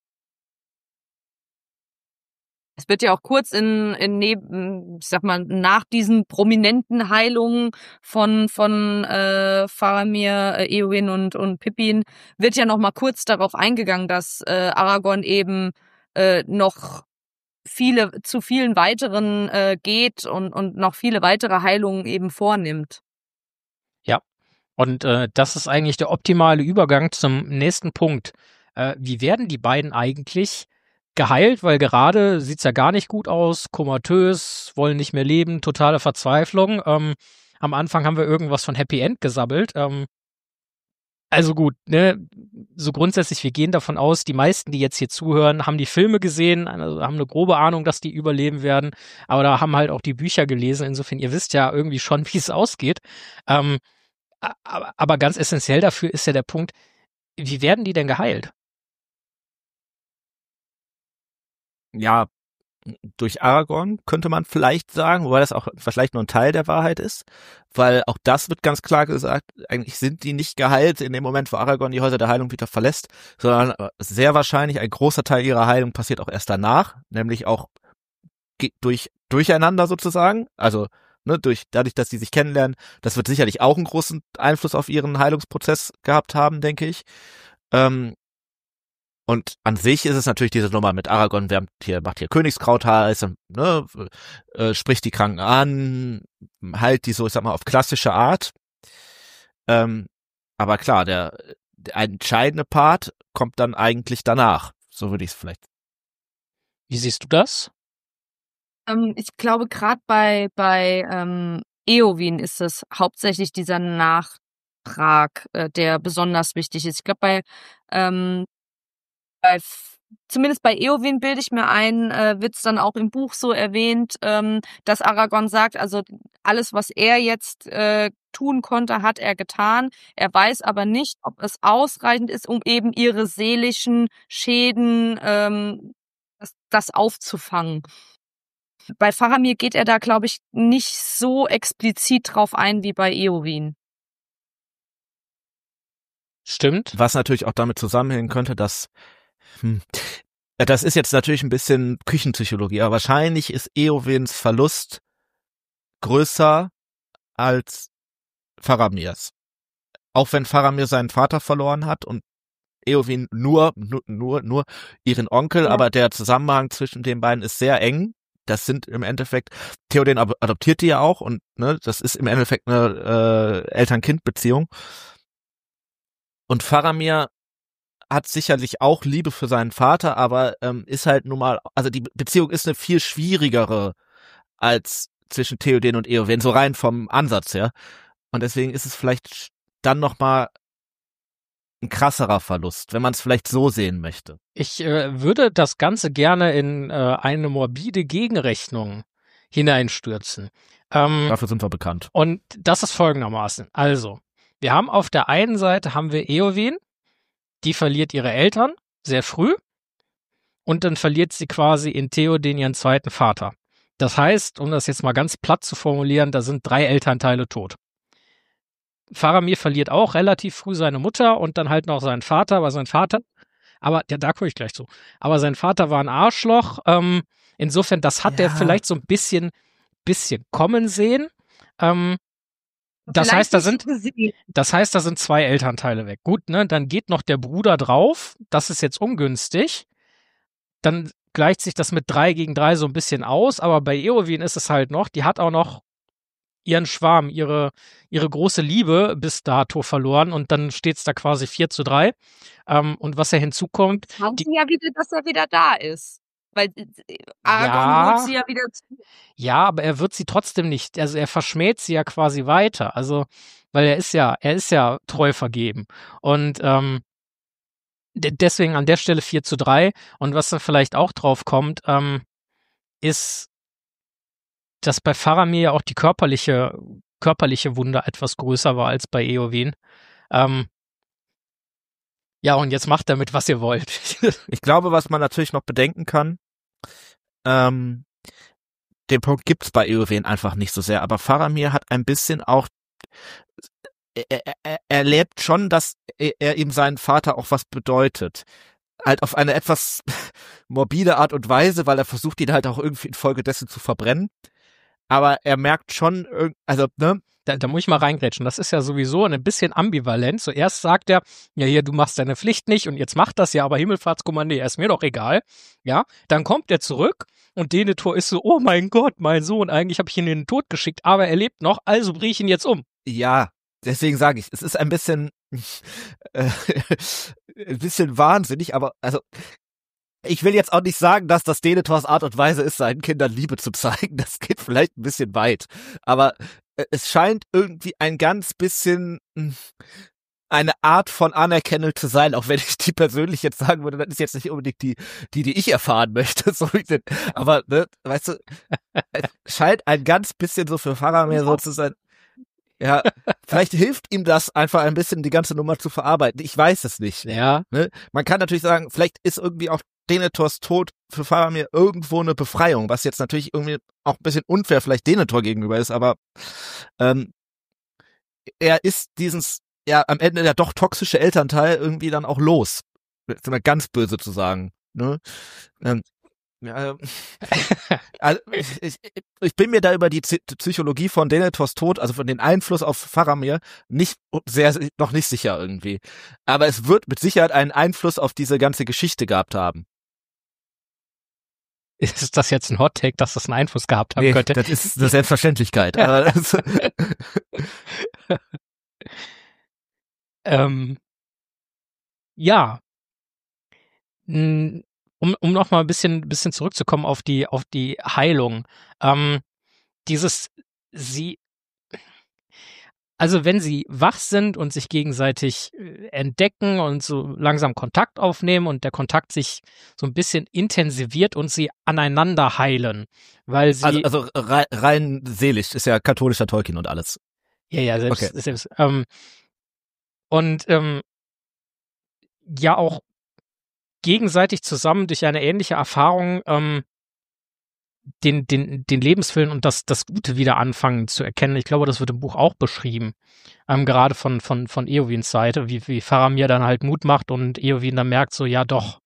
Es wird ja auch kurz neben, ich sag mal, nach diesen prominenten Heilungen von Faramir, Eowyn und Pippin wird ja noch mal kurz darauf eingegangen, dass Aragorn eben noch zu vielen weiteren geht und noch viele weitere Heilungen eben vornimmt. Ja, und das ist eigentlich der optimale Übergang zum nächsten Punkt. Wie werden die beiden eigentlich geheilt? Weil gerade sieht's ja gar nicht gut aus, komatös, wollen nicht mehr leben, totale Verzweiflung. Am Anfang haben wir irgendwas von Happy End gesabbelt. Also gut, ne, so grundsätzlich, wir gehen davon aus, die meisten, die jetzt hier zuhören, haben die Filme gesehen, also haben eine grobe Ahnung, dass die überleben werden, aber da haben halt auch die Bücher gelesen. Insofern, ihr wisst ja irgendwie schon, wie es ausgeht. Aber ganz essentiell dafür ist ja der Punkt, wie werden die denn geheilt? Ja, durch Aragorn könnte man vielleicht sagen, wobei das auch vielleicht nur ein Teil der Wahrheit ist, weil auch das wird ganz klar gesagt, eigentlich sind die nicht geheilt in dem Moment, wo Aragorn die Häuser der Heilung wieder verlässt, sondern sehr wahrscheinlich ein großer Teil ihrer Heilung passiert auch erst danach, nämlich auch durcheinander sozusagen, also ne, dadurch, dass die sich kennenlernen, das wird sicherlich auch einen großen Einfluss auf ihren Heilungsprozess gehabt haben, denke ich. Und an sich ist es natürlich diese Nummer mit Aragorn, macht hier Königskraut heiß, ne, spricht die Kranken an, heilt die so, ich sag mal, auf klassische Art. Aber klar, der entscheidende Part kommt dann eigentlich danach. So würde ich es vielleicht. Wie siehst du das? Ich glaube, gerade bei Eowyn ist es hauptsächlich dieser Nachtrag, der besonders wichtig ist. Ich glaube, zumindest bei Eowyn bilde ich mir ein, wird es dann auch im Buch so erwähnt, dass Aragorn sagt, also alles, was er jetzt tun konnte, hat er getan. Er weiß aber nicht, ob es ausreichend ist, um eben ihre seelischen Schäden das aufzufangen. Bei Faramir geht er da, glaube ich, nicht so explizit drauf ein wie bei Eowyn. Stimmt. Was natürlich auch damit zusammenhängen könnte, dass das ist jetzt natürlich ein bisschen Küchenpsychologie, aber wahrscheinlich ist Eowyns Verlust größer als Faramirs. Auch wenn Faramir seinen Vater verloren hat und Eowyn nur ihren Onkel, ja. Aber der Zusammenhang zwischen den beiden ist sehr eng. Das sind im Endeffekt, Theoden adoptiert die ja auch und ne, das ist im Endeffekt eine Eltern-Kind-Beziehung. Und Faramir hat sicherlich auch Liebe für seinen Vater, aber ist halt nun mal, also die Beziehung ist eine viel schwierigere als zwischen Theoden und Eowyn, so rein vom Ansatz her. Und deswegen ist es vielleicht dann nochmal ein krasserer Verlust, wenn man es vielleicht so sehen möchte. Ich würde das Ganze gerne in eine morbide Gegenrechnung hineinstürzen. Dafür sind wir bekannt. Und das ist folgendermaßen. Also, wir haben auf der einen Seite haben wir Eowyn, die verliert ihre Eltern sehr früh und dann verliert sie quasi in Theoden ihren zweiten Vater. Das heißt, um das jetzt mal ganz platt zu formulieren, da sind 3 Elternteile tot. Faramir verliert auch relativ früh seine Mutter und dann halt noch seinen Vater, aber sein Vater, da komme ich gleich zu, aber sein Vater war ein Arschloch, insofern, das hat er vielleicht so ein bisschen kommen sehen, das heißt, da sind 2 Elternteile weg. Gut, ne, dann geht noch der Bruder drauf, das ist jetzt ungünstig, dann gleicht sich das mit 3 gegen 3 so ein bisschen aus, aber bei Eowyn ist es halt noch, die hat auch noch ihren Schwarm, ihre große Liebe bis dato verloren und dann steht's da quasi 4:3. Und was ja hinzukommt. Haben sie ja wieder, dass er wieder da ist. Weil Aragorn holt sie ja wieder zu. Ja, aber er wird sie trotzdem nicht, also er verschmäht sie ja quasi weiter. Also, weil er ist ja treu vergeben. Und deswegen an der Stelle 4:3. Und was da vielleicht auch drauf kommt, ist, dass bei Faramir ja auch die körperliche Wunde etwas größer war als bei Eowyn. Ja, und jetzt macht damit, was ihr wollt. Ich glaube, was man natürlich noch bedenken kann, den Punkt gibt's bei Eowyn einfach nicht so sehr, aber Faramir hat ein bisschen auch, er lebt schon, dass er ihm seinen Vater auch was bedeutet. Halt auf eine etwas morbide Art und Weise, weil er versucht, ihn halt auch irgendwie infolgedessen zu verbrennen. Aber er merkt schon, also, ne? Da muss ich mal reingrätschen. Das ist ja sowieso ein bisschen ambivalent. Zuerst sagt er, ja hier, du machst deine Pflicht nicht und jetzt macht das ja, aber Himmelfahrtskommandeur, ist mir doch egal. Ja, dann kommt er zurück und Denethor ist so, oh mein Gott, mein Sohn, eigentlich habe ich ihn in den Tod geschickt, aber er lebt noch, also bring ich ihn jetzt um. Ja, deswegen sage ich, es ist ein bisschen wahnsinnig, aber also ich will jetzt auch nicht sagen, dass das Denethors Art und Weise ist, seinen Kindern Liebe zu zeigen. Das geht vielleicht ein bisschen weit. Aber es scheint irgendwie ein ganz bisschen eine Art von Anerkennung zu sein, auch wenn ich die persönlich jetzt sagen würde, das ist jetzt nicht unbedingt die ich erfahren möchte. So, aber, ne, weißt du, es scheint ein ganz bisschen so für Faramir so zu sein. Ja, vielleicht hilft ihm das einfach ein bisschen, die ganze Nummer zu verarbeiten. Ich weiß es nicht. Ja. Ne? Man kann natürlich sagen, vielleicht ist irgendwie auch Denethors Tod für Faramir irgendwo eine Befreiung, was jetzt natürlich irgendwie auch ein bisschen unfair vielleicht Denethor gegenüber ist, aber er ist dieses, ja, am Ende der doch toxische Elternteil irgendwie dann auch los. Jetzt mal ganz böse zu sagen. Ne? Also ich bin mir da über die Psychologie von Denethors Tod, also von den Einfluss auf Faramir, noch nicht sicher irgendwie. Aber es wird mit Sicherheit einen Einfluss auf diese ganze Geschichte gehabt haben. Ist das jetzt ein Hot-Take, dass das einen Einfluss gehabt haben könnte? Das ist eine Selbstverständlichkeit. Aber ja. Um noch mal ein bisschen zurückzukommen auf die Heilung. Also wenn sie wach sind und sich gegenseitig entdecken und so langsam Kontakt aufnehmen und der Kontakt sich so ein bisschen intensiviert und sie aneinander heilen, weil sie also rein seelisch, ist ja katholischer Tolkien und alles. Ja, selbst, okay. Selbst ja auch gegenseitig zusammen durch eine ähnliche Erfahrung den Lebenswillen und das Gute wieder anfangen zu erkennen. Ich glaube, das wird im Buch auch beschrieben. Gerade von Eowyns Seite, wie Faramir dann halt Mut macht und Eowyn dann merkt so, ja doch,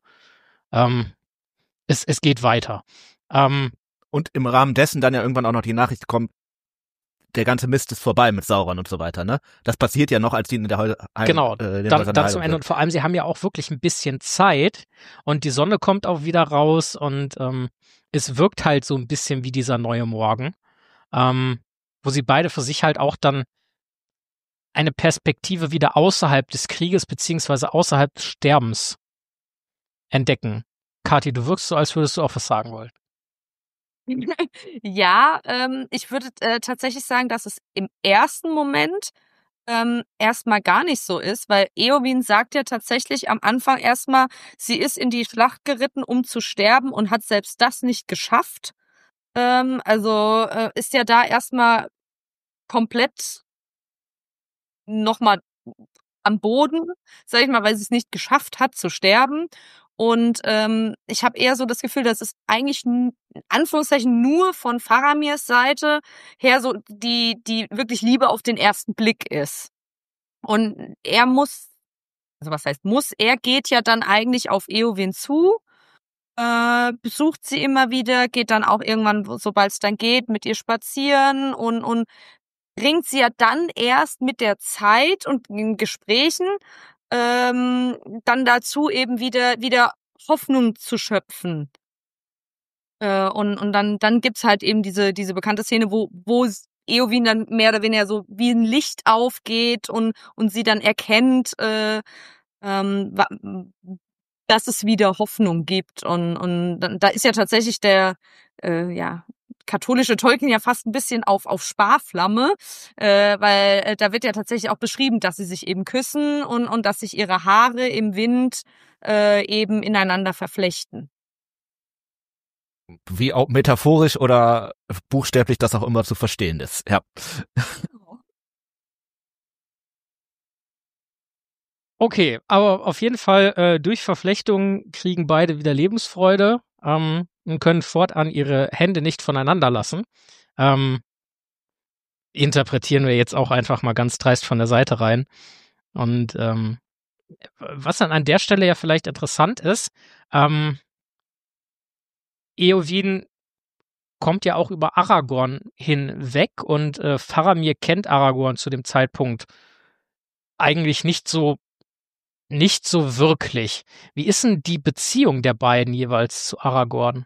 es geht weiter. Und im Rahmen dessen dann ja irgendwann auch noch die Nachricht kommt, der ganze Mist ist vorbei mit Sauron und so weiter, ne? Das passiert ja noch, als die in der Genau, dann zum Ende. Und vor allem, sie haben ja auch wirklich ein bisschen Zeit und die Sonne kommt auch wieder raus und es wirkt halt so ein bisschen wie dieser neue Morgen, wo sie beide für sich halt auch dann eine Perspektive wieder außerhalb des Krieges beziehungsweise außerhalb des Sterbens entdecken. Kathi, du wirkst so, als würdest du auch was sagen wollen. Ja, ich würde tatsächlich sagen, dass es im ersten Moment erstmal gar nicht so ist, weil Eowyn sagt ja tatsächlich am Anfang erstmal, sie ist in die Schlacht geritten, um zu sterben und hat selbst das nicht geschafft. Also ist ja da erstmal komplett nochmal am Boden, sag ich mal, weil sie es nicht geschafft hat zu sterben. Und ich habe eher so das Gefühl, dass es eigentlich in Anführungszeichen nur von Faramirs Seite her so die wirklich Liebe auf den ersten Blick ist. Und er muss, also was heißt muss, er geht ja dann eigentlich auf Eowyn zu, besucht sie immer wieder, geht dann auch irgendwann, sobald es dann geht, mit ihr spazieren und bringt sie ja dann erst mit der Zeit und in Gesprächen dann dazu eben wieder Hoffnung zu schöpfen. Und dann gibt's halt eben diese bekannte Szene, wo Eowyn dann mehr oder weniger so wie ein Licht aufgeht und sie dann erkennt, dass es wieder Hoffnung gibt. Und dann, da ist ja tatsächlich der katholische Tolkien ja fast ein bisschen auf Sparflamme, weil da wird ja tatsächlich auch beschrieben, dass sie sich eben küssen und dass sich ihre Haare im Wind eben ineinander verflechten. Wie auch metaphorisch oder buchstäblich das auch immer zu verstehen ist. Ja. Okay, aber auf jeden Fall durch Verflechtung kriegen beide wieder Lebensfreude und können fortan ihre Hände nicht voneinander lassen. Interpretieren wir jetzt auch einfach mal ganz dreist von der Seite rein. Und was dann an der Stelle ja vielleicht interessant ist, Eowyn kommt ja auch über Aragorn hinweg und Faramir kennt Aragorn zu dem Zeitpunkt eigentlich nicht so wirklich. Wie ist denn die Beziehung der beiden jeweils zu Aragorn?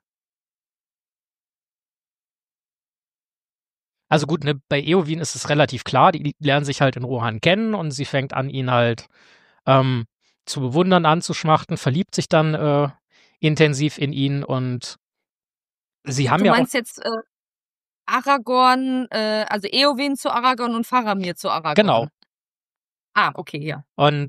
Also gut, ne, bei Eowyn ist es relativ klar, die lernen sich halt in Rohan kennen und sie fängt an, ihn halt zu bewundern, anzuschmachten, verliebt sich dann intensiv in ihn und sie haben Du ja auch... meinst jetzt Aragorn, also Eowyn zu Aragorn und Faramir zu Aragorn? Genau. Ah, okay, ja. Und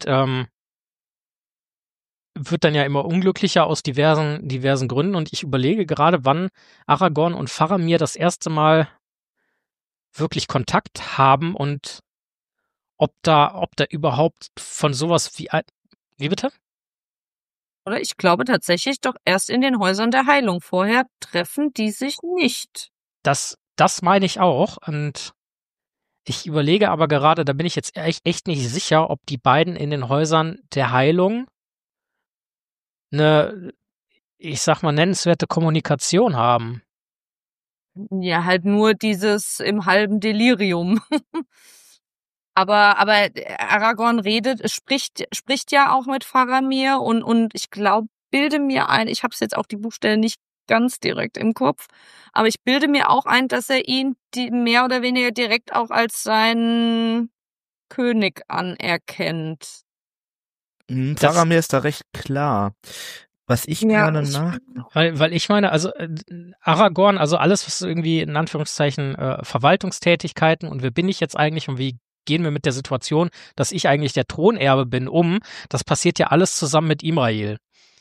wird dann ja immer unglücklicher aus diversen Gründen und ich überlege gerade, wann Aragorn und Faramir das erste Mal wirklich Kontakt haben und ob da überhaupt von sowas wie bitte? Oder ich glaube tatsächlich doch erst in den Häusern der Heilung. Vorher treffen die sich nicht. Das meine ich auch und ich überlege aber gerade, da bin ich jetzt echt nicht sicher, ob die beiden in den Häusern der Heilung eine, ich sag mal, nennenswerte Kommunikation haben. Ja, halt nur dieses im halben Delirium. Aber Aragorn spricht ja auch mit Faramir und ich glaube, bilde mir ein, ich habe jetzt auch die Buchstelle nicht ganz direkt im Kopf, aber ich bilde mir auch ein, dass er ihn mehr oder weniger direkt auch als seinen König anerkennt. Faramir ist da recht klar. Was ich gerade Weil ich meine, also Aragorn, also alles, was irgendwie in Anführungszeichen Verwaltungstätigkeiten und wer bin ich jetzt eigentlich und wie gehen wir mit der Situation, dass ich eigentlich der Thronerbe bin, das passiert ja alles zusammen mit Imrail.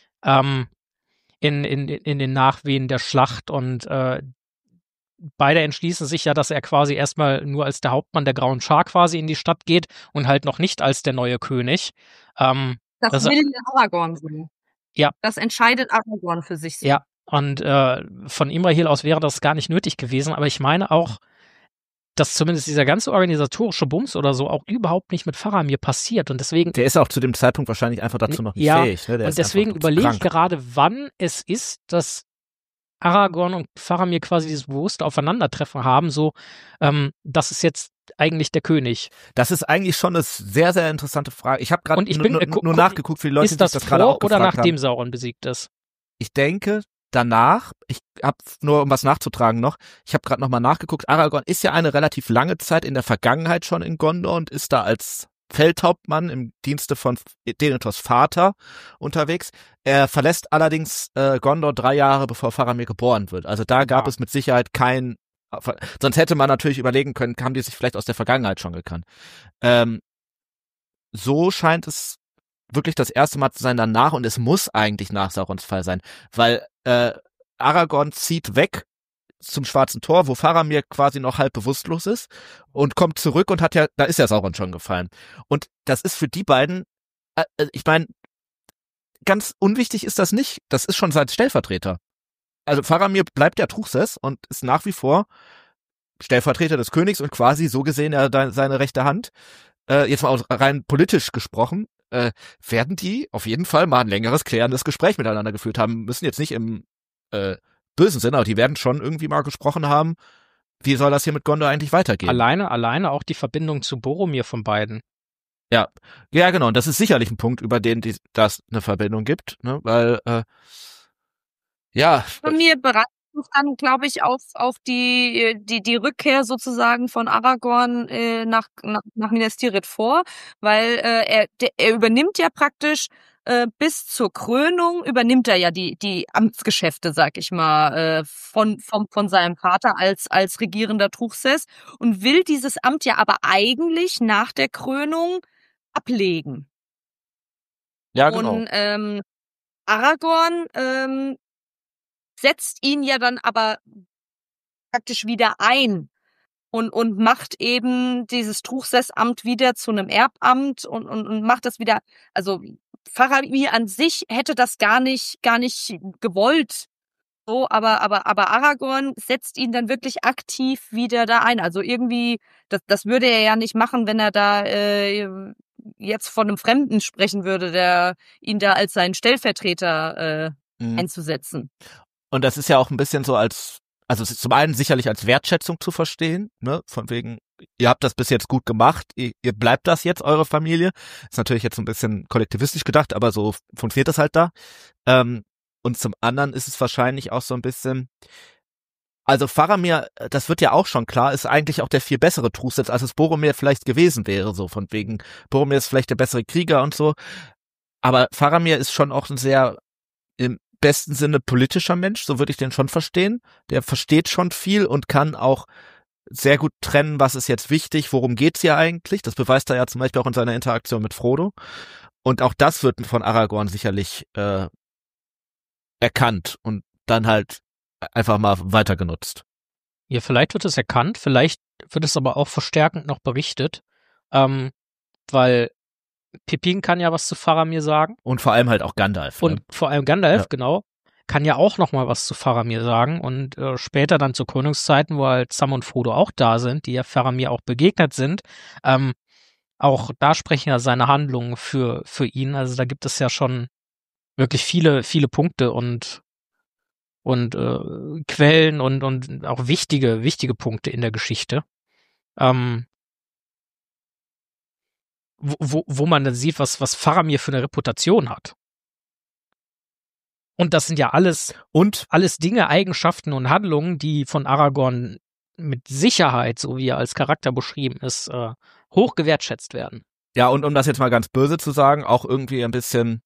In den Nachwehen der Schlacht und beide entschließen sich ja, dass er quasi erstmal nur als der Hauptmann der Grauen Schar quasi in die Stadt geht und halt noch nicht als der neue König. Das will Aragorn so. Ja. Das entscheidet Aragorn für sich so. Ja, und von Imrahil aus wäre das gar nicht nötig gewesen, aber ich meine auch, dass zumindest dieser ganze organisatorische Bums oder so auch überhaupt nicht mit Faramir passiert und deswegen... Der ist auch zu dem Zeitpunkt wahrscheinlich einfach dazu noch nicht fähig. Ne? Und deswegen überlege ich gerade, wann es ist, dass Aragorn und Faramir quasi dieses bewusste Aufeinandertreffen haben, so, das ist jetzt eigentlich der König. Das ist eigentlich schon eine sehr, sehr interessante Frage. Ich habe gerade nur nachgeguckt für die Leute, die das gerade auch gefragt haben. Oder nachdem Sauron besiegt ist? Ich denke, danach, ich habe nur um was nachzutragen noch, ich habe gerade nochmal nachgeguckt, Aragorn ist ja eine relativ lange Zeit in der Vergangenheit schon in Gondor und ist da als Feldhauptmann im Dienste von Denethors Vater unterwegs. Er verlässt allerdings Gondor 3 Jahre bevor Faramir geboren wird. Also da gab es mit Sicherheit sonst hätte man natürlich überlegen können, haben die sich vielleicht aus der Vergangenheit schon gekannt. So scheint es wirklich das erste Mal zu sein danach und es muss eigentlich nach Saurons Fall sein, weil Aragorn zieht weg zum Schwarzen Tor, wo Faramir quasi noch halb bewusstlos ist und kommt zurück und da ist ja Sauron schon gefallen. Und das ist für die beiden, ich meine, ganz unwichtig ist das nicht. Das ist schon sein Stellvertreter. Also Faramir bleibt ja Truchsess und ist nach wie vor Stellvertreter des Königs und quasi so gesehen seine rechte Hand. Jetzt mal rein politisch gesprochen, werden die auf jeden Fall mal ein längeres, klärendes Gespräch miteinander geführt haben. Müssen jetzt nicht im bösen Sinne, aber die werden schon irgendwie mal gesprochen haben, wie soll das hier mit Gondor eigentlich weitergehen. Alleine auch die Verbindung zu Boromir von beiden. Ja, genau. Und das ist sicherlich ein Punkt, über den das eine Verbindung gibt, ne? Weil Mir bereitet es dann, glaube ich, auf die Rückkehr sozusagen von Aragorn nach Minas Tirith vor, weil er übernimmt ja praktisch bis zur Krönung übernimmt er ja die Amtsgeschäfte, sag ich mal, von seinem Vater als regierender Truchsess und will dieses Amt ja aber eigentlich nach der Krönung ablegen. Ja, genau. Und Aragorn setzt ihn ja dann aber praktisch wieder ein und macht eben dieses Truchsessamt wieder zu einem Erbamt und macht das wieder, also Faramir an sich hätte das gar nicht gewollt, so, aber Aragorn setzt ihn dann wirklich aktiv wieder da ein. Also irgendwie, das würde er ja nicht machen, wenn er da jetzt von einem Fremden sprechen würde, der ihn da als seinen Stellvertreter einzusetzen. Und das ist ja auch ein bisschen so also es ist zum einen sicherlich als Wertschätzung zu verstehen, ne, von wegen, ihr habt das bis jetzt gut gemacht, ihr bleibt das jetzt, eure Familie. Ist natürlich jetzt ein bisschen kollektivistisch gedacht, aber so funktioniert das halt da. Und zum anderen ist es wahrscheinlich auch so ein bisschen, also Faramir, das wird ja auch schon klar, ist eigentlich auch der viel bessere Truchsess, als es Boromir vielleicht gewesen wäre, so von wegen, Boromir ist vielleicht der bessere Krieger und so, aber Faramir ist schon auch ein sehr im besten Sinne politischer Mensch, so würde ich den schon verstehen. Der versteht schon viel und kann auch sehr gut trennen, was ist jetzt wichtig, worum geht's hier eigentlich. Das beweist er ja zum Beispiel auch in seiner Interaktion mit Frodo. Und auch das wird von Aragorn sicherlich erkannt und dann halt einfach mal weiter genutzt. Ja, vielleicht wird es erkannt, vielleicht wird es aber auch verstärkend noch berichtet, weil Pippin kann ja was zu Faramir sagen. Und vor allem halt auch Gandalf. Und vor allem Gandalf, genau, kann ja auch noch mal was zu Faramir sagen. Und später dann zu Krönungszeiten, wo halt Sam und Frodo auch da sind, die ja Faramir auch begegnet sind, auch da sprechen ja seine Handlungen für ihn. Also da gibt es ja schon wirklich viele, viele Punkte und Quellen und auch wichtige Punkte in der Geschichte. Wo man dann sieht, was Faramir für eine Reputation hat. Und das sind ja alles Dinge, Eigenschaften und Handlungen, die von Aragorn mit Sicherheit, so wie er als Charakter beschrieben ist, hoch gewertschätzt werden. Ja, und um das jetzt mal ganz böse zu sagen, auch irgendwie ein bisschen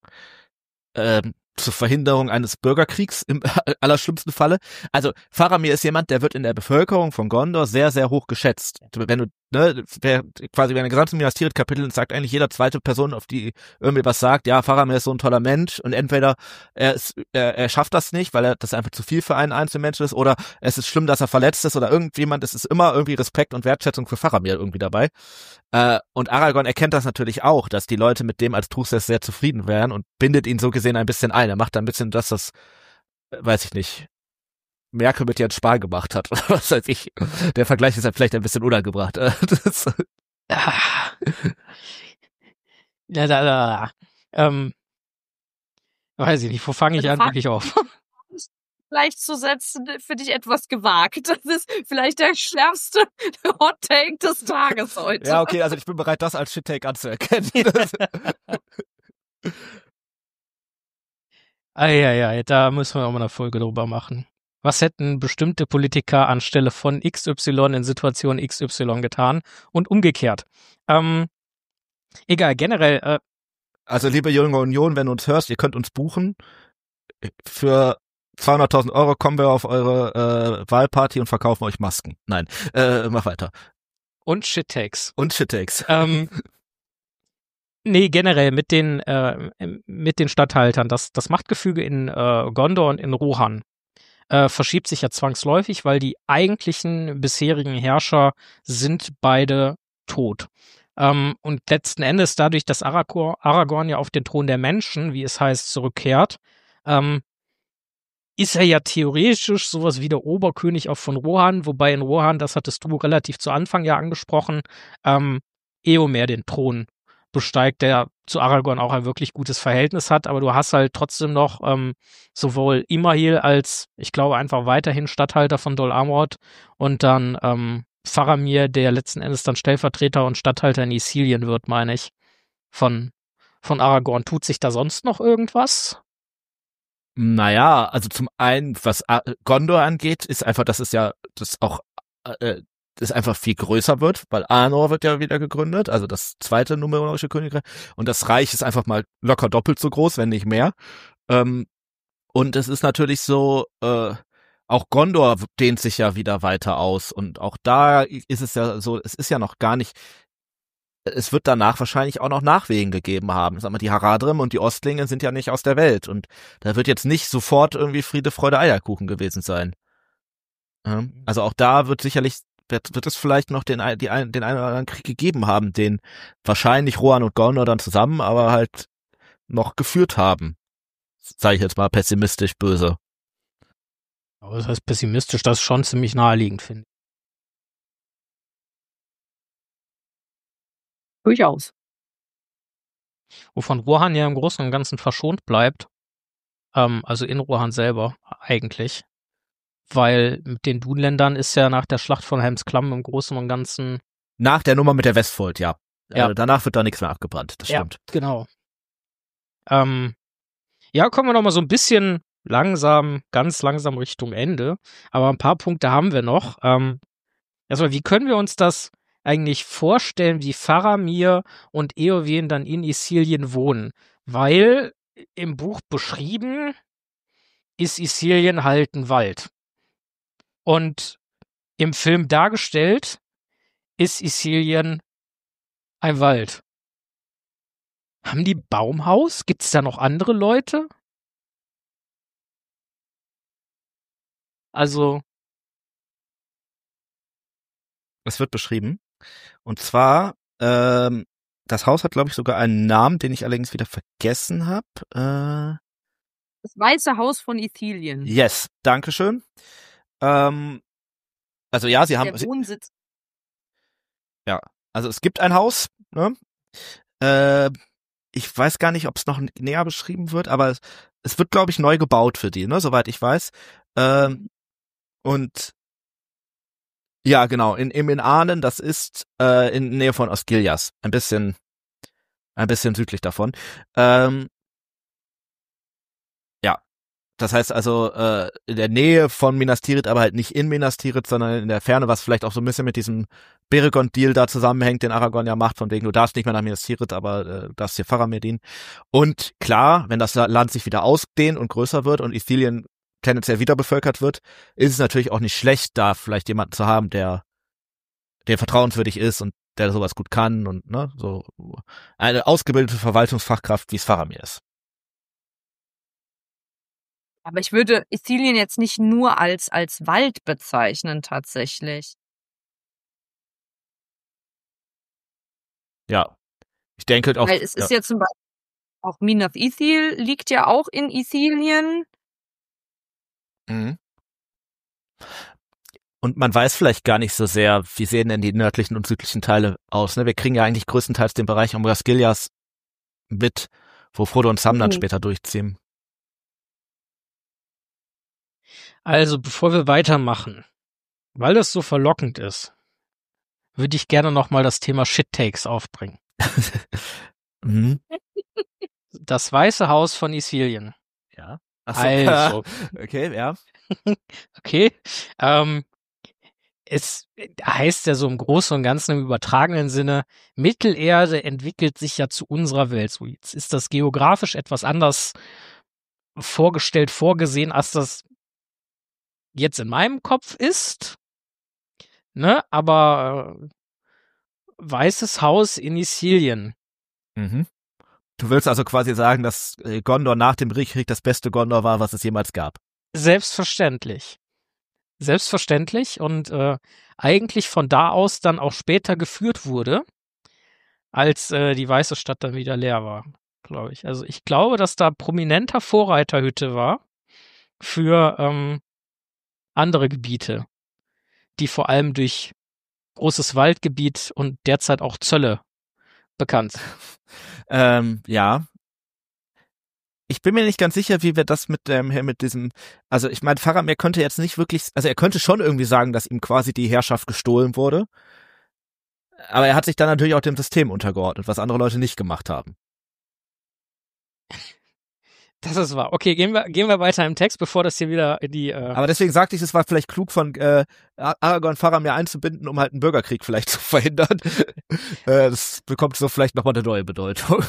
zur Verhinderung eines Bürgerkriegs im allerschlimmsten Falle. Also Faramir ist jemand, der wird in der Bevölkerung von Gondor sehr, sehr hoch geschätzt. Wenn du, quasi bei einer gesamten Minas Tirith-Kapitel sagt eigentlich jeder zweite Person, auf die irgendwie was sagt, ja, Faramir ist so ein toller Mensch und entweder er schafft das nicht, weil das einfach zu viel für einen einzelnen Menschen ist, oder es ist schlimm, dass er verletzt ist oder irgendjemand, es ist immer irgendwie Respekt und Wertschätzung für Faramir irgendwie dabei. Und Aragorn erkennt das natürlich auch, dass die Leute mit dem als Truchsess sehr zufrieden wären und bindet ihn so gesehen ein bisschen ein. Er macht ein bisschen das, weiß ich nicht, Merkel mit Jens Spahn gemacht hat. Oder was weiß ich. Der Vergleich ist halt vielleicht ein bisschen unangebracht. Weiß ich nicht, wo fange ich an, wirklich auf? Gleichzusetzen für dich etwas gewagt. Das ist vielleicht der schärfste Hot-Take des Tages heute. Ja, okay, also ich bin bereit, das als Shit-Take anzuerkennen. Eieiei, da müssen wir auch mal eine Folge drüber machen. Was hätten bestimmte Politiker anstelle von XY in Situation XY getan und umgekehrt? Egal, generell, Also liebe Junge Union, wenn du uns hörst, ihr könnt uns buchen. Für 200.000 Euro kommen wir auf eure Wahlparty und verkaufen euch Masken. Nein, mach weiter. und Shit-Takes. Und Shit-Takes. Nee, generell mit den Statthaltern, das Machtgefüge in Gondor und in Rohan verschiebt sich ja zwangsläufig, weil die eigentlichen bisherigen Herrscher sind beide tot. Und letzten Endes dadurch, dass Aragorn ja auf den Thron der Menschen, wie es heißt, zurückkehrt, ist er ja theoretisch sowas wie der Oberkönig auch von Rohan, wobei in Rohan, das hattest du relativ zu Anfang ja angesprochen, Eomer den Thron besteigt, der zu Aragorn auch ein wirklich gutes Verhältnis hat, aber du hast halt trotzdem noch sowohl Imrahil als, ich glaube, einfach weiterhin Statthalter von Dol Amroth und dann Faramir, der letzten Endes dann Stellvertreter und Statthalter in Ithilien wird, meine ich, von Aragorn. Tut sich da sonst noch irgendwas? Naja, also zum einen, was Gondor angeht, ist einfach, dass es ja das auch das einfach viel größer wird, weil Arnor wird ja wieder gegründet, also das zweite numerische Königreich, und das Reich ist einfach mal locker doppelt so groß, wenn nicht mehr. Und es ist natürlich so, auch Gondor dehnt sich ja wieder weiter aus, und auch da ist es ja so, es ist ja noch gar nicht, es wird danach wahrscheinlich auch noch Nachwehen gegeben haben. Sag mal, die Haradrim und die Ostlinge sind ja nicht aus der Welt, und da wird jetzt nicht sofort irgendwie Friede, Freude, Eierkuchen gewesen sein. Also auch da wird sicherlich wird es vielleicht noch den einen oder anderen Krieg gegeben haben, den wahrscheinlich Rohan und Gondor dann zusammen, aber halt noch geführt haben. Sage ich jetzt mal pessimistisch böse. Aber das heißt pessimistisch, das ist schon ziemlich naheliegend, finde ich. Durchaus. Wovon Rohan ja im Großen und Ganzen verschont bleibt, also in Rohan selber eigentlich, weil mit den Dunländern ist ja nach der Schlacht von Helms Klamm im Großen und Ganzen. Nach der Nummer mit der Westfold, ja. Ja. Danach wird da nichts mehr abgebrannt, das stimmt. Ja, genau. Ja, kommen wir noch mal so ein bisschen ganz langsam Richtung Ende. Aber ein paar Punkte haben wir noch. Erstmal, wie können wir uns das eigentlich vorstellen, wie Faramir und Eowyn dann in Ithilien wohnen? Weil im Buch beschrieben ist Ithilien halt ein Wald. Und im Film dargestellt ist Ithilien ein Wald. Haben die Baumhaus? Gibt's da noch andere Leute? Also, Es wird beschrieben. Und zwar, das Haus hat, glaube ich, sogar einen Namen, den ich allerdings wieder vergessen habe. Das Weiße Haus von Ithilien. Yes, Dankeschön. Also ja, sie haben. Der Wohnsitz. Ja, also es gibt ein Haus, ne? Ich weiß gar nicht, ob es noch näher beschrieben wird, aber es wird, glaube ich, neu gebaut für die, ne, soweit ich weiß. Und ja, genau, in Arnen, das ist in Nähe von Osgiliath, ein bisschen südlich davon. Ja, das heißt also in der Nähe von Minas Tirith, aber halt nicht in Minas Tirith, sondern in der Ferne, was vielleicht auch so ein bisschen mit diesem Beregond-Deal da zusammenhängt, den Aragorn ja macht, von wegen, du darfst nicht mehr nach Minas Tirith, aber du darfst hier Faramir dienen. Und klar, wenn das Land sich wieder ausdehnt und größer wird und Ithilien tendenziell wieder bevölkert wird, ist es natürlich auch nicht schlecht, da vielleicht jemanden zu haben, der vertrauenswürdig ist und der sowas gut kann und ne, so eine ausgebildete Verwaltungsfachkraft, wie es Faramir ist. Aber ich würde Ithilien jetzt nicht nur als Wald bezeichnen, tatsächlich. Ja, ich denke auch. Weil es ist ja zum Beispiel auch Minas Ithil liegt ja auch in Ithilien. Mhm. Und man weiß vielleicht gar nicht so sehr, wie sehen denn die nördlichen und südlichen Teile aus. Ne? Wir kriegen ja eigentlich größtenteils den Bereich um Osgiliath mit, wo Frodo und Sam dann später durchziehen. Also, bevor wir weitermachen, weil das so verlockend ist, würde ich gerne noch mal das Thema Shit-Takes aufbringen. Mhm. Das Weiße Haus von Ithilien Ja. Ach so, Also. okay, ja. Okay. Es heißt ja so im Großen und Ganzen im übertragenen Sinne, Mittelerde entwickelt sich ja zu unserer Welt. So, jetzt ist das geografisch etwas anders vorgestellt, vorgesehen, als das jetzt in meinem Kopf ist. Ne? Aber Weißes Haus in Ithilien. Mhm. Du willst also quasi sagen, dass Gondor nach dem Krieg das beste Gondor war, was es jemals gab. Selbstverständlich. Selbstverständlich und eigentlich von da aus dann auch später geführt wurde, als die Weiße Stadt dann wieder leer war, glaube ich. Also ich glaube, dass da prominenter Vorreiterhütte war für andere Gebiete, die vor allem durch großes Waldgebiet und derzeit auch Zölle bekannt sind. Ja. Ich bin mir nicht ganz sicher, wie wir das mit diesem, also ich meine, Faramir könnte jetzt nicht wirklich, also er könnte schon irgendwie sagen, dass ihm quasi die Herrschaft gestohlen wurde. Aber er hat sich dann natürlich auch dem System untergeordnet, was andere Leute nicht gemacht haben. Das ist wahr. Okay, gehen wir weiter im Text, bevor das hier wieder in die. Aber deswegen sagte ich, es war vielleicht klug von Aragorn Faramir einzubinden, um halt einen Bürgerkrieg vielleicht zu verhindern. Das bekommt so vielleicht nochmal eine neue Bedeutung.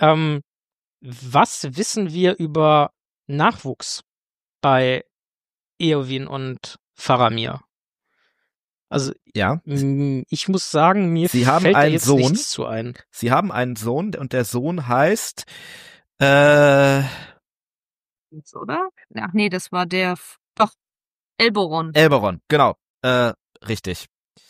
Was wissen wir über Nachwuchs bei Eowyn und Faramir? Also ja, ich muss sagen, mir Sie haben fällt da einen jetzt Sohn. nichts zu ein. Sie haben einen Sohn und der Sohn heißt Oder? Ach nee, das war doch, Elboron. Elberon, genau. Richtig.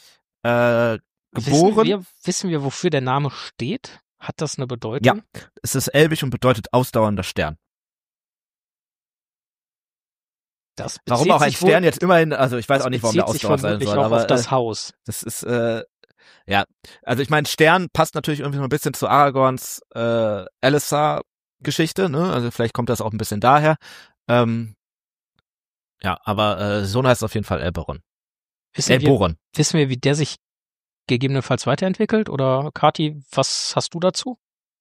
Geboren. Wissen wir, wofür der Name steht? Hat das eine Bedeutung? Ja, es ist elbisch und bedeutet ausdauernder Stern. Warum auch ein Stern jetzt immerhin, also ich weiß auch nicht, warum der ausdauernd sein soll, aber auf das Haus. Das ist, ja, also ich meine, Stern passt natürlich irgendwie so ein bisschen zu Aragorns Elessar-Geschichte, ne? Also vielleicht kommt das auch ein bisschen daher. Ja, aber Sohn heißt auf jeden Fall Elberon. Elboron. Wissen wir, wie der sich gegebenenfalls weiterentwickelt? Oder Kati, was hast du dazu?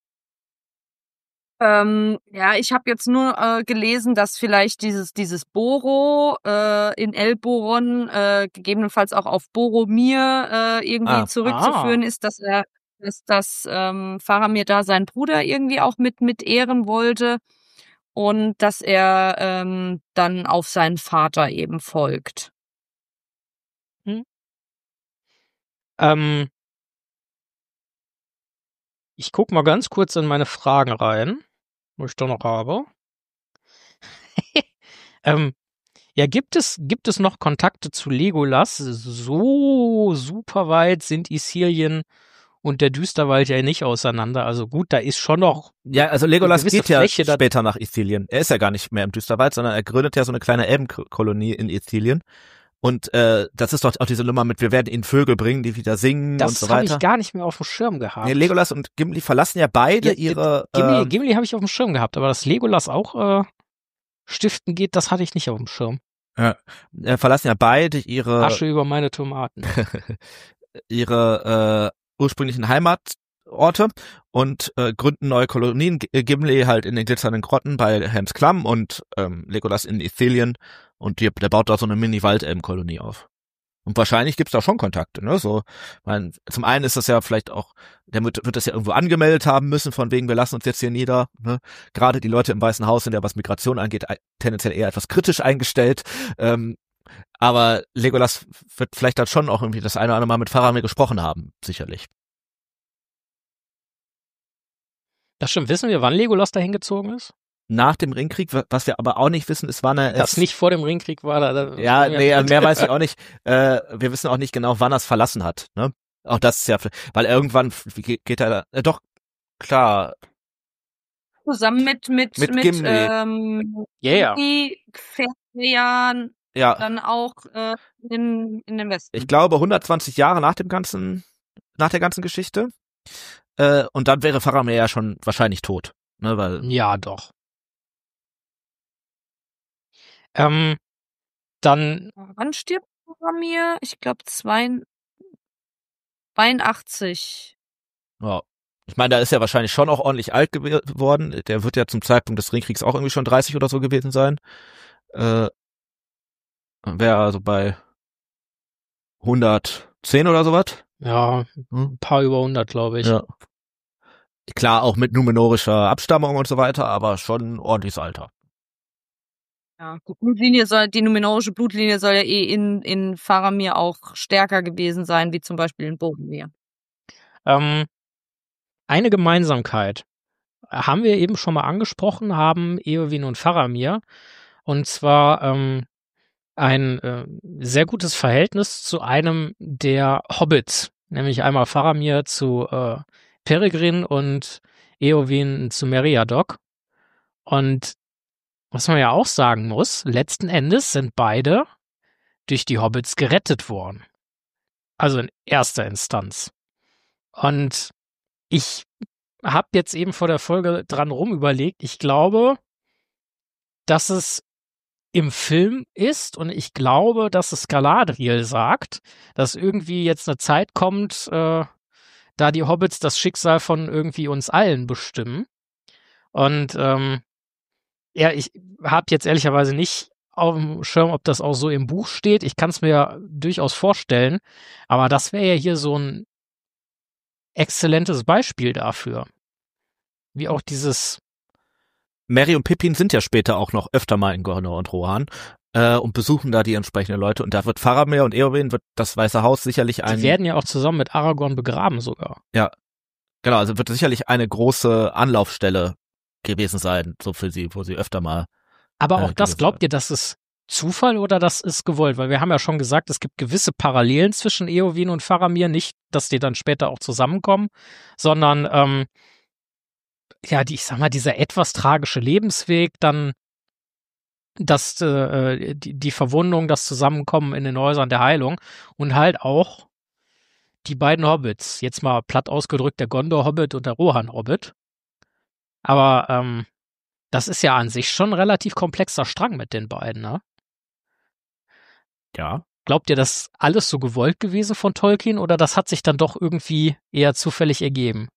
Ja, ich habe jetzt nur gelesen, dass vielleicht dieses Boro in Elboron gegebenenfalls auch auf Boromir irgendwie zurückzuführen ist, dass Faramir da seinen Bruder irgendwie auch mit ehren wollte und dass er dann auf seinen Vater eben folgt. Ich guck mal ganz kurz in meine Fragen rein, wo ich da noch habe. Ja, gibt es noch Kontakte zu Legolas? So super weit sind Ithilien und der Düsterwald ja nicht auseinander. Also gut, da ist schon noch. Ja, also Legolas geht ja Fläche später nach Ithilien. Er ist ja gar nicht mehr im Düsterwald, sondern er gründet ja so eine kleine Elbenkolonie in Ithilien. Und das ist doch auch diese Nummer mit, wir werden ihnen Vögel bringen, die wieder singen und so weiter. Das habe ich gar nicht mehr auf dem Schirm gehabt. Nee, Legolas und Gimli verlassen ja beide ihre... Gimli habe ich auf dem Schirm gehabt, aber dass Legolas auch stiften geht, das hatte ich nicht auf dem Schirm. Ja, verlassen ja beide ihre... Asche über meine Tomaten. ihre ursprünglichen Heimatorte und gründen neue Kolonien. Gimli halt in den glitzernden Grotten bei Helms Klamm und Legolas in Ithilien. Und der baut da so eine Mini-Waldelbenkolonie auf. Und wahrscheinlich gibt's da schon Kontakte, ne? So, zum einen ist das ja vielleicht auch, der wird das ja irgendwo angemeldet haben müssen, von wegen, wir lassen uns jetzt hier nieder, ne? Gerade die Leute im Weißen Haus sind ja, was Migration angeht, tendenziell eher etwas kritisch eingestellt. Aber Legolas wird vielleicht dann schon auch irgendwie das eine oder andere Mal mit Faramir gesprochen haben, sicherlich. Das stimmt. Wissen wir, wann Legolas dahin gezogen ist? Nach dem Ringkrieg, was wir aber auch nicht wissen, ist, wann er... Das nicht vor dem Ringkrieg war. Ja, nee, mehr weiß ich auch nicht. Wir wissen auch nicht genau, wann er es verlassen hat. Ne? Auch das ist ja... Weil irgendwann geht er... doch, klar. Zusammen mit Gimli. Gimli fährt er ja dann auch in den Westen. Ich glaube, 120 Jahre nach der ganzen Geschichte. Und dann wäre Faramir ja schon wahrscheinlich tot. Ne, weil ja, doch. Dann. Wann stirbt Faramir? Ich glaube 82. Ja, Ich meine, da ist er wahrscheinlich schon auch ordentlich alt geworden. Der wird ja zum Zeitpunkt des Ringkriegs auch irgendwie schon 30 oder so gewesen sein. Wäre also bei 110 oder sowas. Ja, ein paar über 100, glaube ich. Ja. Klar, auch mit numenorischer Abstammung und so weiter, aber schon ein ordentliches Alter. Ja, die numenorische Blutlinie soll ja in Faramir auch stärker gewesen sein, wie zum Beispiel in Boromir. Eine Gemeinsamkeit haben wir eben schon mal angesprochen, haben Eowyn und Faramir. Und zwar ein sehr gutes Verhältnis zu einem der Hobbits, nämlich einmal Faramir zu Peregrin und Eowyn zu Meriadoc. Und was man ja auch sagen muss, letzten Endes sind beide durch die Hobbits gerettet worden. Also in erster Instanz. Und ich habe jetzt eben vor der Folge dran rumüberlegt. Ich glaube, dass es im Film ist und ich glaube, dass es Galadriel sagt, dass irgendwie jetzt eine Zeit kommt, da die Hobbits das Schicksal von irgendwie uns allen bestimmen. Und ja, ich habe jetzt ehrlicherweise nicht auf dem Schirm, ob das auch so im Buch steht. Ich kann es mir durchaus vorstellen, aber das wäre ja hier so ein exzellentes Beispiel dafür. Wie auch dieses... Merry und Pippin sind ja später auch noch öfter mal in Gondor und Rohan und besuchen da die entsprechenden Leute. Und da wird Faramir und Eowyn, wird das Weiße Haus sicherlich Die werden ja auch zusammen mit Aragorn begraben sogar. Ja, genau, also wird sicherlich eine große Anlaufstelle gewesen sein, so für sie, wo sie öfter mal... Aber auch das, glaubt ihr, das ist Zufall oder das ist gewollt? Weil wir haben ja schon gesagt, es gibt gewisse Parallelen zwischen Eowyn und Faramir. Nicht, dass die dann später auch zusammenkommen, sondern ja, ich sag mal, dieser etwas tragische Lebensweg, dann die Verwundung, das Zusammenkommen in den Häusern der Heilung und halt auch die beiden Hobbits. Jetzt mal platt ausgedrückt, der Gondor-Hobbit und der Rohan-Hobbit. Aber das ist ja an sich schon ein relativ komplexer Strang mit den beiden, ne? Ja. Glaubt ihr, das ist alles so gewollt gewesen von Tolkien oder das hat sich dann doch irgendwie eher zufällig ergeben?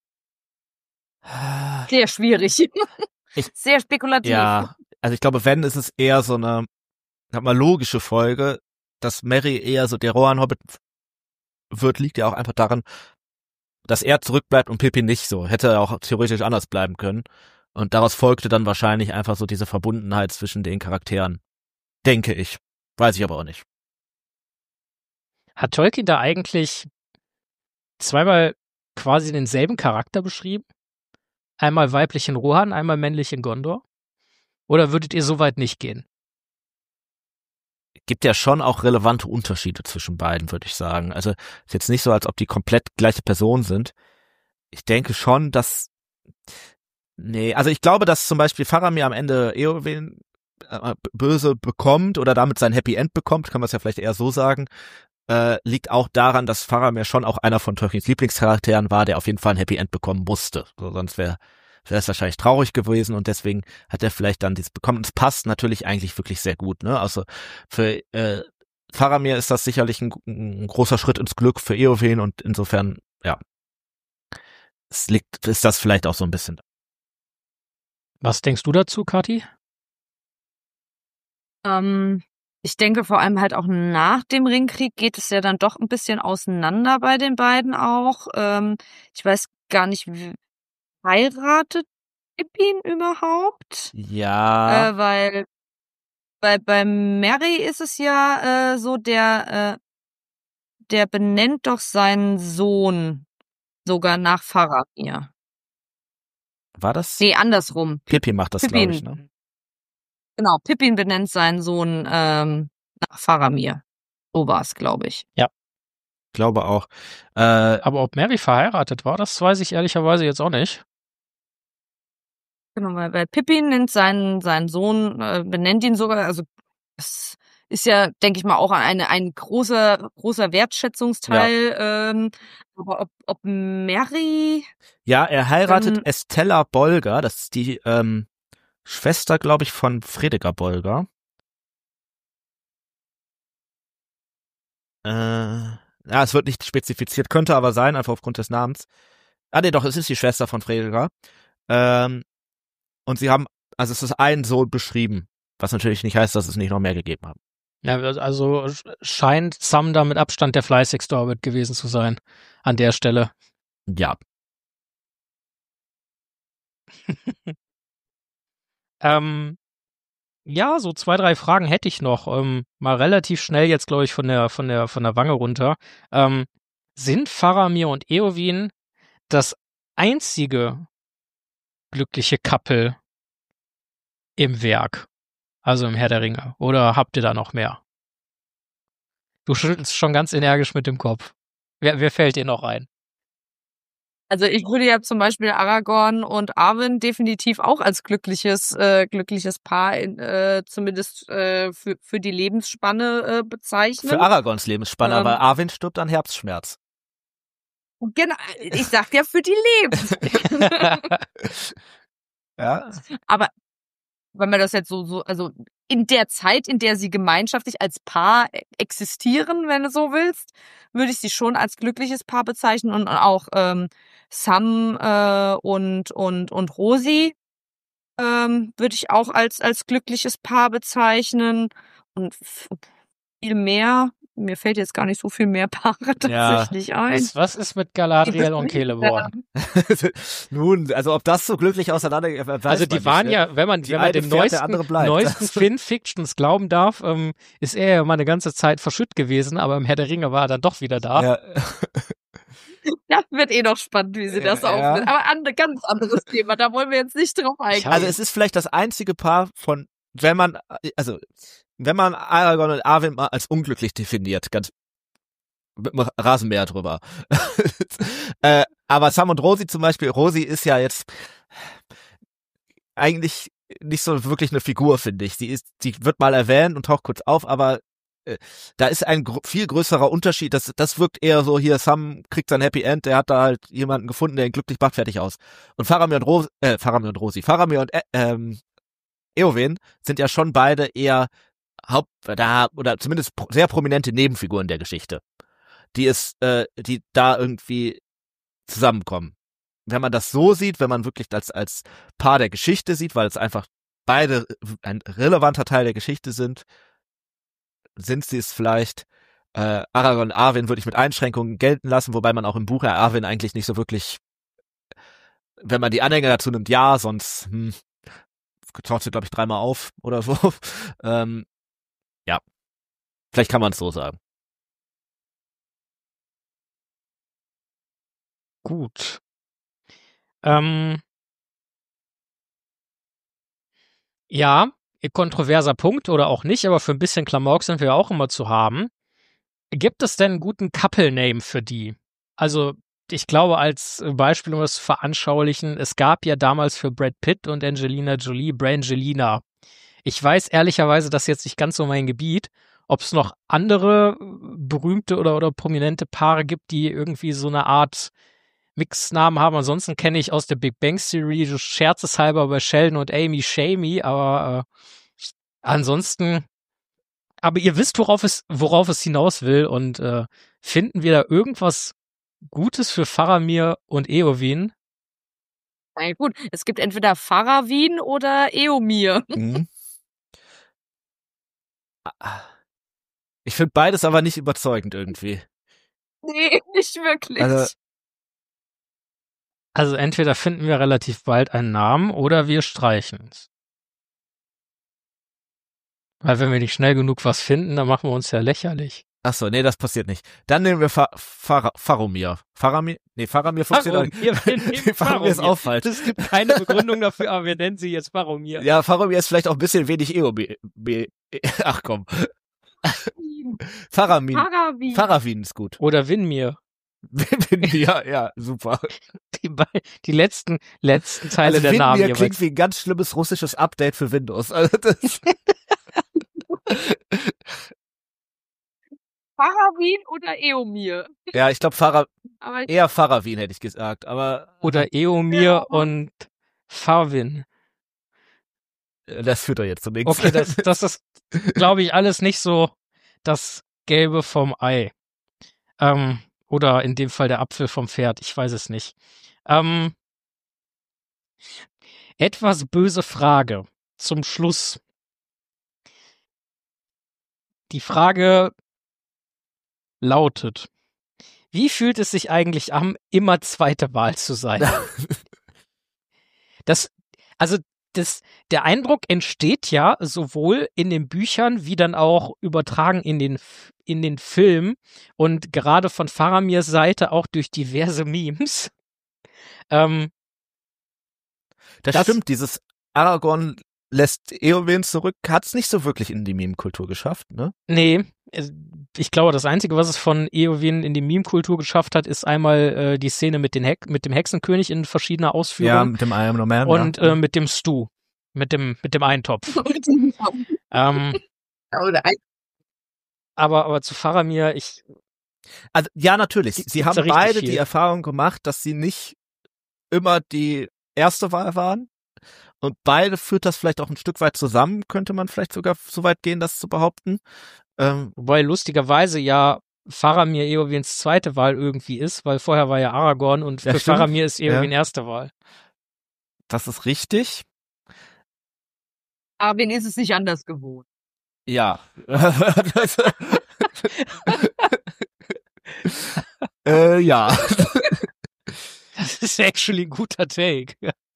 Sehr schwierig. Sehr spekulativ. Ja, also ich glaube, wenn, ist es eher so eine, sag mal, logische Folge, dass Merry eher so der Rohan-Hobbit wird, liegt ja auch einfach daran, dass er zurückbleibt und Pippin nicht so. Hätte er auch theoretisch anders bleiben können. Und daraus folgte dann wahrscheinlich einfach so diese Verbundenheit zwischen den Charakteren. Denke ich. Weiß ich aber auch nicht. Hat Tolkien da eigentlich zweimal quasi denselben Charakter beschrieben? Einmal weiblich in Rohan, einmal männlich in Gondor? Oder würdet ihr so weit nicht gehen? Gibt ja schon auch relevante Unterschiede zwischen beiden, würde ich sagen. Also ist jetzt nicht so, als ob die komplett gleiche Person sind. Ich denke schon, dass also ich glaube, dass zum Beispiel Faramir am Ende Eowyn böse bekommt oder damit sein Happy End bekommt, kann man es ja vielleicht eher so sagen, liegt auch daran, dass Faramir schon auch einer von Tolkiens Lieblingscharakteren war, der auf jeden Fall ein Happy End bekommen musste. So, sonst wäre es wahrscheinlich traurig gewesen und deswegen hat er vielleicht dann dieses bekommen. Und es passt natürlich eigentlich wirklich sehr gut, ne? Also für Faramir ist das sicherlich ein großer Schritt ins Glück für Eowyn und insofern, ja, ist das vielleicht auch so ein bisschen. Was denkst du dazu, Kathi? Ich denke vor allem halt auch nach dem Ringkrieg geht es ja dann doch ein bisschen auseinander bei den beiden auch. Ich weiß gar nicht, heiratet Pippin überhaupt? Ja. Weil bei Merry ist es ja so, der benennt doch seinen Sohn sogar nach Faramir. War das? Nee, andersrum. Pippin macht das, glaube ich, ne? Genau, Pippin benennt seinen Sohn nach Faramir. So war es, glaube ich. Ja. Glaube auch. Aber ob Merry verheiratet war, das weiß ich ehrlicherweise jetzt auch nicht. Genau, weil Pippin nennt seinen Sohn, benennt ihn sogar, also das ist ja, denke ich mal, auch ein großer Wertschätzungsteil. Ja. Aber ob Merry... Ja, er heiratet Estella Bolger, das ist die Schwester, glaube ich, von Fredegar Bolger. Ja, es wird nicht spezifiziert, könnte aber sein, einfach aufgrund des Namens. nee, doch, es ist die Schwester von Frederika. Und sie haben, also es ist ein Sohn beschrieben, was natürlich nicht heißt, dass es nicht noch mehr gegeben hat. Ja, also scheint Sam da mit Abstand der fleißigste Hobbit gewesen zu sein an der Stelle. Ja. Ja, so 2, 3 Fragen hätte ich noch. Mal relativ schnell jetzt, glaube ich, von der Wange runter. Sind Faramir und Eowyn das einzige glückliche Couple im Werk? Also im Herr der Ringe. Oder habt ihr da noch mehr? Du schüttelst schon ganz energisch mit dem Kopf. Wer fällt dir noch ein? Also ich würde ja zum Beispiel Aragorn und Arwen definitiv auch als glückliches Paar, zumindest für die Lebensspanne bezeichnen. Für Aragorns Lebensspanne, weil Arwen stirbt an Herzschmerz. Genau, ich sag ja für die Lebensspanne. Ja. Aber wenn man das jetzt so, also in der Zeit, in der sie gemeinschaftlich als Paar existieren, wenn du so willst, würde ich sie schon als glückliches Paar bezeichnen und auch Sam und Rosi würde ich auch als glückliches Paar bezeichnen und viel mehr. Mir fällt jetzt gar nicht so viel mehr Paare tatsächlich ein. Was ist mit Galadriel und Celeborn? Nun, also ob das so glücklich auseinander weiß Also die waren nicht, ja, wenn man dem neuesten Fin-Fictions glauben darf, ist er ja mal eine ganze Zeit verschütt gewesen, aber im Herr der Ringe war er dann doch wieder da. Ja. Ja, wird noch spannend, wie sie das aufnehmen. Aber ganz anderes Thema, da wollen wir jetzt nicht drauf eingehen. Also es ist vielleicht das einzige Paar von, wenn man Aragorn und Arwen mal als unglücklich definiert, ganz mit dem Rasenmäher drüber. Aber Sam und Rosi zum Beispiel, Rosi ist ja jetzt eigentlich nicht so wirklich eine Figur, finde ich. Sie wird mal erwähnt und taucht kurz auf, aber da ist ein viel größerer Unterschied. Das wirkt eher so, hier, Sam kriegt sein Happy End, der hat da halt jemanden gefunden, der ihn glücklich macht, fertig aus. Und Faramir und Eowyn sind ja schon beide eher oder zumindest sehr prominente Nebenfiguren der Geschichte, die da irgendwie zusammenkommen. Wenn man das so sieht, wenn man wirklich als Paar der Geschichte sieht, weil es einfach beide ein relevanter Teil der Geschichte sind sie es vielleicht. Aragorn und Arwen würde ich mit Einschränkungen gelten lassen, wobei man auch im Buch Arwen eigentlich nicht so wirklich, wenn man die Anhänger dazu nimmt, ja, sonst taucht sie, glaube ich, 3-mal auf oder so. Ja, vielleicht kann man es so sagen. Gut. Ja, kontroverser Punkt oder auch nicht, aber für ein bisschen Klamauk sind wir auch immer zu haben. Gibt es denn einen guten Couple-Name für die? Also, ich glaube, als Beispiel, um das zu veranschaulichen, es gab ja damals für Brad Pitt und Angelina Jolie Brangelina. Ich weiß ehrlicherweise, das ist jetzt nicht ganz so mein Gebiet, ob es noch andere berühmte oder prominente Paare gibt, die irgendwie so eine Art Mixnamen haben. Ansonsten kenne ich aus der Big Bang Theory scherzeshalber bei Sheldon und Amy Shamey, aber ansonsten, aber ihr wisst, worauf es hinaus will und finden wir da irgendwas Gutes für Faramir und Eowyn? Na gut, es gibt entweder Faravin oder Eomir. Mhm. Ich finde beides aber nicht überzeugend irgendwie. Nee, nicht wirklich. Also entweder finden wir relativ bald einen Namen oder wir streichen es. Weil wenn wir nicht schnell genug was finden, dann machen wir uns ja lächerlich. Achso, nee, das passiert nicht. Dann nehmen wir Faramir. Faramir? Nee, Faramir funktioniert. Faramir ist auch falsch. Es gibt keine Begründung dafür, aber wir nennen sie jetzt Faramir. Ja, Faramir ist vielleicht auch ein bisschen wenig Ach komm. Faravin ist gut. Oder Winmir. Ja, super. Die letzten Teile der Namen. Winmir klingt wie ein ganz schlimmes russisches Update für Windows. Also das Faravin oder Eomir? Ja, ich glaube eher Faravin hätte ich gesagt, aber oder Eomir und Farvin. Das führt doch jetzt zu nichts. Okay, das ist, glaube ich, alles nicht so das Gelbe vom Ei. Oder in dem Fall der Apfel vom Pferd, ich weiß es nicht. Etwas böse Frage zum Schluss. Die Frage lautet: Wie fühlt es sich eigentlich an, immer zweite Wahl zu sein? Der Eindruck entsteht ja sowohl in den Büchern wie dann auch übertragen in den Film und gerade von Faramirs Seite auch durch diverse Memes. Das stimmt, dieses Aragorn lässt Eowyn zurück, hat's nicht so wirklich in die Meme-Kultur geschafft, ne? Nee, ich glaube, das Einzige, was es von Eowyn in die Meme-Kultur geschafft hat, ist einmal die Szene mit dem Hexenkönig in verschiedener Ausführung. Ja, mit dem I Am No Man. Und mit dem Stu, mit dem Eintopf. Aber zu Faramir, also, ja, natürlich. Sie haben richtig beide viel. die Erfahrung gemacht, dass sie nicht immer die erste Wahl waren. Und beide führt das vielleicht auch ein Stück weit zusammen, könnte man vielleicht sogar so weit gehen, das zu behaupten. Wobei lustigerweise ja Faramir Eowyns zweite Wahl irgendwie ist, weil vorher war ja Aragorn und Ja, für stimmt. Faramir ist Eowyn Ja. erste Wahl. Das ist richtig. Arwen ist es nicht anders gewohnt. Ja. Ja. Das ist actually ein guter Take.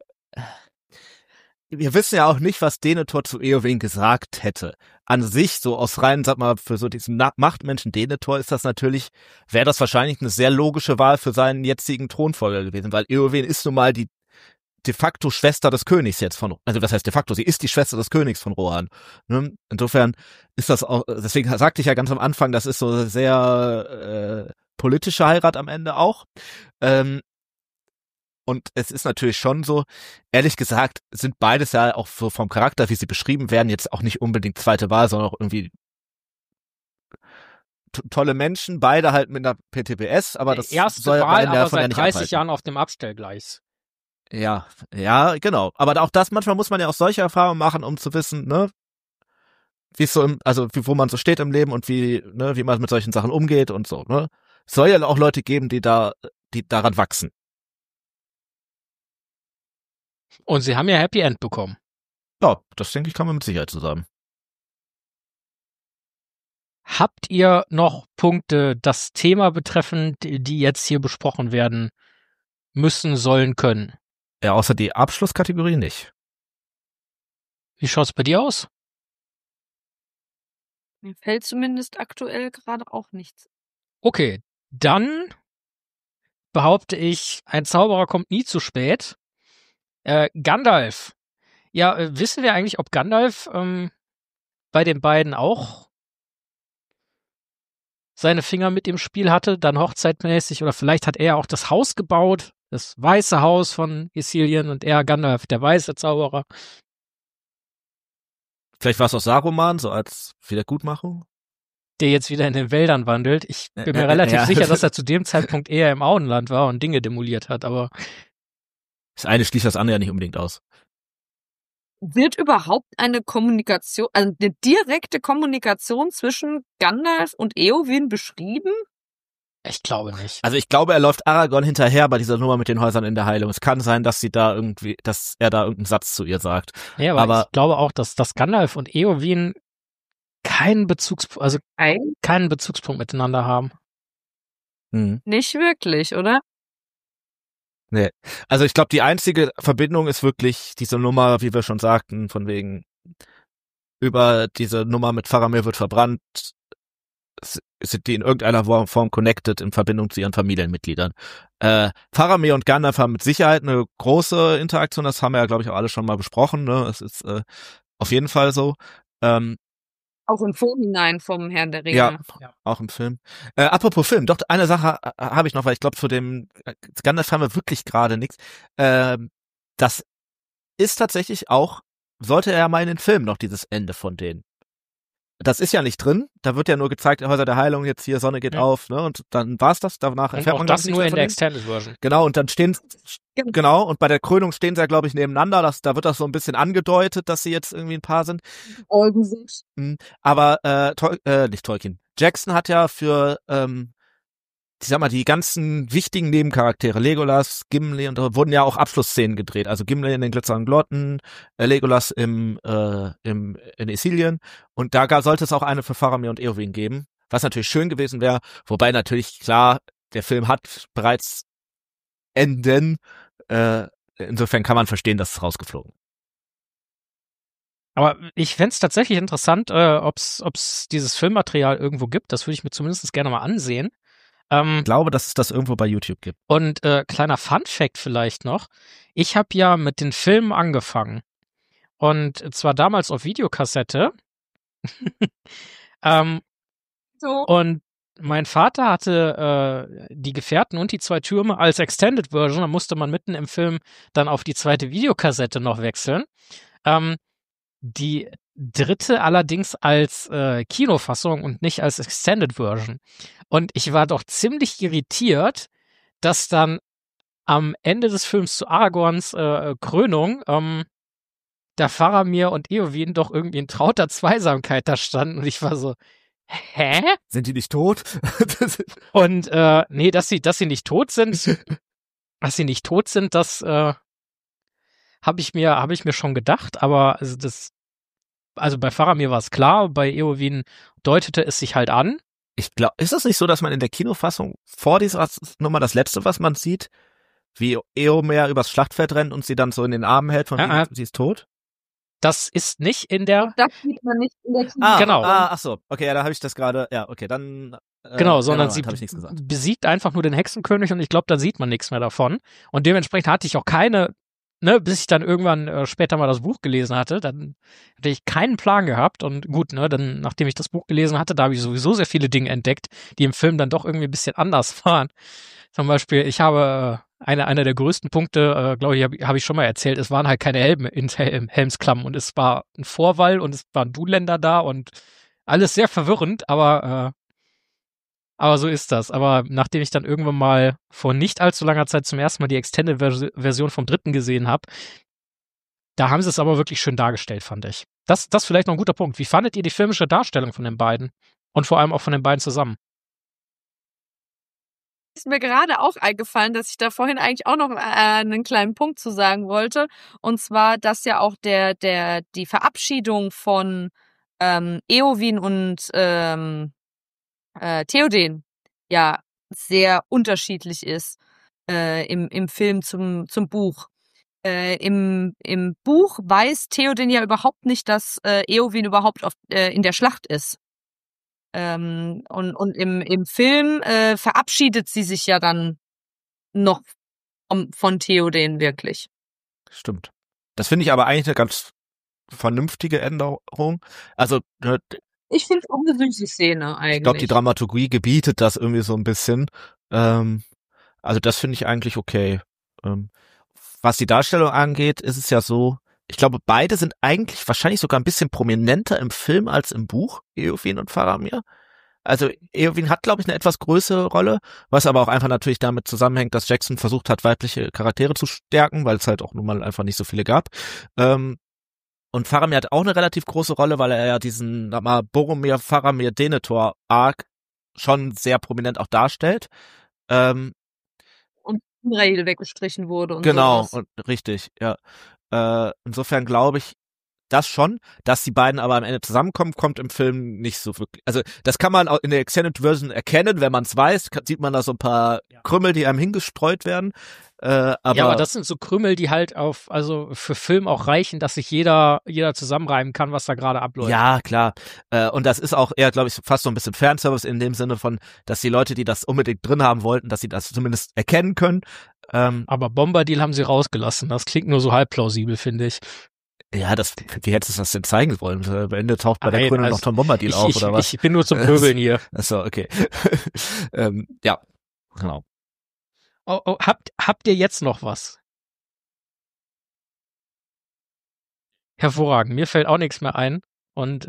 Wir wissen ja auch nicht, was Denethor zu Eowyn gesagt hätte. An sich, so aus rein, sag mal, für so diesen Machtmenschen Denethor ist das natürlich, wäre das wahrscheinlich eine sehr logische Wahl für seinen jetzigen Thronfolger gewesen, weil Eowyn ist nun mal die de facto Schwester des Königs jetzt von, also was heißt de facto, sie ist die Schwester des Königs von Rohan. Ne? Insofern ist das auch, deswegen sagte ich ja ganz am Anfang, das ist so eine sehr politische Heirat am Ende auch. Und es ist natürlich schon so, ehrlich gesagt, sind beides ja auch so vom Charakter, wie sie beschrieben werden, jetzt auch nicht unbedingt zweite Wahl, sondern auch irgendwie tolle Menschen, beide halt mit einer PTBS, aber das erste soll Wahl, einen ja aber von ja seit nicht 30 abhalten. Jahren auf dem Abstellgleis. Ja, genau. Aber auch das, manchmal muss man ja auch solche Erfahrungen machen, um zu wissen, ne, wie es so wo man so steht im Leben und wie man mit solchen Sachen umgeht und so, ne. Es soll ja auch Leute geben, die daran wachsen. Und sie haben ja Happy End bekommen. Ja, das denke ich, kann man mit Sicherheit so sagen. Habt ihr noch Punkte, das Thema betreffend, die jetzt hier besprochen werden müssen, sollen, können? Ja, außer die Abschlusskategorie nicht. Wie schaut's bei dir aus? Mir fällt zumindest aktuell gerade auch nichts. Okay, dann behaupte ich, ein Zauberer kommt nie zu spät. Gandalf. Ja, wissen wir eigentlich, ob Gandalf bei den beiden auch seine Finger mit im Spiel hatte, dann hochzeitmäßig, oder vielleicht hat er auch das Haus gebaut, das weiße Haus von Isilien, und er, Gandalf, der weiße Zauberer. Vielleicht war es auch Saruman, so als Wiedergutmachung. Der jetzt wieder in den Wäldern wandelt. Ich bin mir relativ sicher, dass er zu dem Zeitpunkt eher im Auenland war und Dinge demoliert hat, aber Das eine schließt das andere ja nicht unbedingt aus. Wird überhaupt eine Kommunikation, also eine direkte Kommunikation zwischen Gandalf und Eowyn beschrieben? ich glaube nicht. Also ich glaube, er läuft Aragorn hinterher bei dieser Nummer mit den Häusern in der Heilung. Es kann sein, dass er da irgendeinen Satz zu ihr sagt. Ja, aber ich glaube auch, dass Gandalf und Eowyn keinen Bezugspunkt miteinander haben. Nicht wirklich, oder? Nee. Also ich glaube, die einzige Verbindung ist wirklich diese Nummer, wie wir schon sagten, von wegen über diese Nummer mit Faramir wird verbrannt, sind die in irgendeiner Form connected in Verbindung zu ihren Familienmitgliedern. Faramir und Gandalf haben mit Sicherheit eine große Interaktion, das haben wir ja, glaube ich, auch alle schon mal besprochen. Ne? Es ist auf jeden Fall so. Auch im Vorhinein vom Herrn der Ringe. Ja, auch im Film. Apropos Film, doch eine Sache habe ich noch, weil ich glaube, zu dem Gandalf haben wir wirklich gerade nichts. Das ist tatsächlich auch, sollte er ja mal in den Film noch dieses Ende von denen. Das ist ja nicht drin, da wird ja nur gezeigt, Häuser der Heilung, jetzt hier, Sonne geht auf, ne, und dann war's das, danach erfährt man das nichts nur mehr in von der denen. Extended Version. Genau, und dann genau, und bei der Krönung stehen sie ja, glaube ich, nebeneinander, da wird das so ein bisschen angedeutet, dass sie jetzt irgendwie ein Paar sind. Aber nicht Tolkien. Jackson hat ja für ich sag mal, die ganzen wichtigen Nebencharaktere, Legolas, Gimli und da wurden ja auch Abschlussszenen gedreht. Also Gimli in den glitzernden Glotten, Legolas in Isilien. Und da sollte es auch eine für Faramir und Eowyn geben, was natürlich schön gewesen wäre. Wobei natürlich, klar, der Film hat bereits Enden. Insofern kann man verstehen, dass es rausgeflogen. Aber ich fänd's tatsächlich interessant, ob's dieses Filmmaterial irgendwo gibt. Das würde ich mir zumindest gerne mal ansehen. Ich glaube, dass es das irgendwo bei YouTube gibt. Und kleiner Fun-Fact vielleicht noch. Ich habe ja mit den Filmen angefangen. Und zwar damals auf Videokassette. So. Und mein Vater hatte die Gefährten und die 2 Türme als Extended Version. Da musste man mitten im Film dann auf die zweite Videokassette noch wechseln. Die dritte allerdings als Kinofassung und nicht als Extended Version. Und ich war doch ziemlich irritiert, dass dann am Ende des Films zu Aragorns Krönung da Faramir und Eowyn doch irgendwie in trauter Zweisamkeit da standen. Und ich war so, hä? Sind die nicht tot? Und nee, dass sie nicht tot sind, das habe ich mir schon gedacht, aber also bei Faramir war es klar, bei Eowyn deutete es sich halt an. Ich glaube, ist es nicht so, dass man in der Kinofassung vor dieser Nummer das Letzte, was man sieht, wie Eomer übers Schlachtfeld rennt und sie dann so in den Armen hält, von wegen, sie ist tot? Das ist nicht in der. Das sieht man nicht in der Kino. Genau. Ach so, okay, ja, da habe ich das gerade. Ja, okay, dann. Genau, sondern sie hab ich nichts gesagt. besiegt einfach nur den Hexenkönig und ich glaube, dann sieht man nichts mehr davon. Und dementsprechend hatte ich auch keine, bis ich dann irgendwann später mal das Buch gelesen hatte, dann hatte ich keinen Plan gehabt. Und gut, dann, nachdem ich das Buch gelesen hatte, da habe ich sowieso sehr viele Dinge entdeckt, die im Film dann doch irgendwie ein bisschen anders waren. Zum Beispiel, ich habe einer der größten Punkte, glaube ich, habe ich schon mal erzählt, es waren halt keine Helme in Helmsklamm und es war ein Vorwall und es waren Dunländer da und alles sehr verwirrend, aber so ist das. Aber nachdem ich dann irgendwann mal vor nicht allzu langer Zeit zum ersten Mal die Extended-Version vom 3. gesehen habe, da haben sie es aber wirklich schön dargestellt, fand ich. Das vielleicht noch ein guter Punkt. Wie fandet ihr die filmische Darstellung von den beiden? Und vor allem auch von den beiden zusammen? Ist mir gerade auch eingefallen, dass ich da vorhin eigentlich auch noch einen kleinen Punkt zu sagen wollte. Und zwar, dass ja auch die Verabschiedung von Eowyn und Theoden ja sehr unterschiedlich ist im Film zum Buch. Im Buch weiß Theoden ja überhaupt nicht, dass Eowyn überhaupt in der Schlacht ist. Und im Film verabschiedet sie sich ja dann noch von Theoden wirklich. Stimmt. Das finde ich aber eigentlich eine ganz vernünftige Änderung. Also ich finde es auch eine süße Szene eigentlich. Ich glaube, die Dramaturgie gebietet das irgendwie so ein bisschen. Also das finde ich eigentlich okay. Was die Darstellung angeht, ist es ja so, ich glaube, beide sind eigentlich wahrscheinlich sogar ein bisschen prominenter im Film als im Buch, Eowyn und Faramir. Also Eowyn hat, glaube ich, eine etwas größere Rolle, was aber auch einfach natürlich damit zusammenhängt, dass Jackson versucht hat, weibliche Charaktere zu stärken, weil es halt auch nun mal einfach nicht so viele gab. Und Faramir hat auch eine relativ große Rolle, weil er ja diesen Boromir, Faramir, Denethor-Arc schon sehr prominent auch darstellt. Und Imrahil weggestrichen wurde und genau, sowas. Und richtig, ja. Insofern glaube ich das schon, dass die beiden aber am Ende zusammenkommen, kommt im Film nicht so wirklich. Also das kann man auch in der Extended Version erkennen, wenn man es weiß, sieht man da so ein paar Krümel, die einem hingestreut werden. Aber das sind so Krümel, die halt also für Film auch reichen, dass sich jeder zusammenreimen kann, was da gerade abläuft. Ja, klar. Und das ist auch eher, glaube ich, fast so ein bisschen Fanservice in dem Sinne von, dass die Leute, die das unbedingt drin haben wollten, dass sie das zumindest erkennen können. Aber Bombadil haben sie rausgelassen. Das klingt nur so halb plausibel, finde ich. Ja, wie hättest du das denn zeigen wollen? Am Ende taucht bei der Krönung noch Tom Bombadil auf, oder was? Ich bin nur zum Pöbeln hier. Achso, okay. Ja, genau. Oh, habt ihr jetzt noch was? Hervorragend. Mir fällt auch nichts mehr ein. Und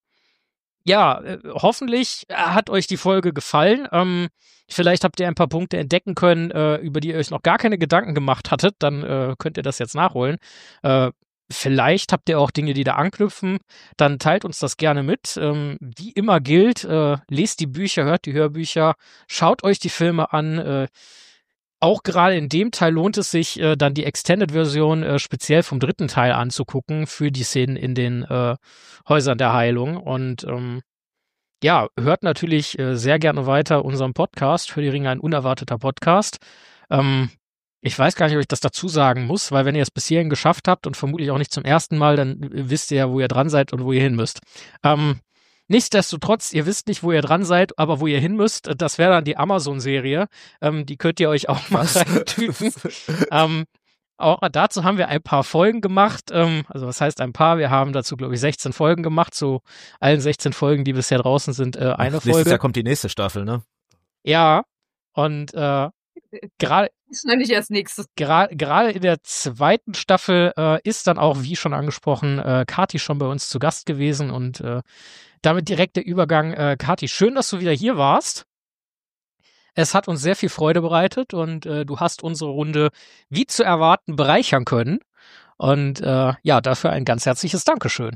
hoffentlich hat euch die Folge gefallen. Vielleicht habt ihr ein paar Punkte entdecken können, über die ihr euch noch gar keine Gedanken gemacht hattet. Dann könnt ihr das jetzt nachholen. Vielleicht habt ihr auch Dinge, die da anknüpfen. Dann teilt uns das gerne mit. Wie immer gilt, lest die Bücher, hört die Hörbücher, schaut euch die Filme an. Auch gerade in dem Teil lohnt es sich, dann die Extended-Version speziell vom 3. Teil anzugucken für die Szenen in den Häusern der Heilung. Und ja, hört natürlich sehr gerne weiter unseren Podcast. Für die Ringe ein unerwarteter Podcast. Ich weiß gar nicht, ob ich das dazu sagen muss, weil wenn ihr es bis hierhin geschafft habt und vermutlich auch nicht zum ersten Mal, dann wisst ihr ja, wo ihr dran seid und wo ihr hin müsst. Nichtsdestotrotz, ihr wisst nicht, wo ihr dran seid, aber wo ihr hin müsst, das wäre dann die Amazon-Serie. Die könnt ihr euch auch mal reintüten. Auch dazu haben wir ein paar Folgen gemacht. Also was heißt ein paar? Wir haben dazu, glaube ich, 16 Folgen gemacht. So allen 16 Folgen, die bisher draußen sind, eine Folge. Nächstes Jahr kommt die nächste Staffel, ne? Ja, und gerade Das nenne ich als nächstes. gerade in der 2. Staffel ist dann auch, wie schon angesprochen, Kati schon bei uns zu Gast gewesen und damit direkt der Übergang. Kati, schön, dass du wieder hier warst. Es hat uns sehr viel Freude bereitet und du hast unsere Runde, wie zu erwarten, bereichern können. Und ja, dafür ein ganz herzliches Dankeschön.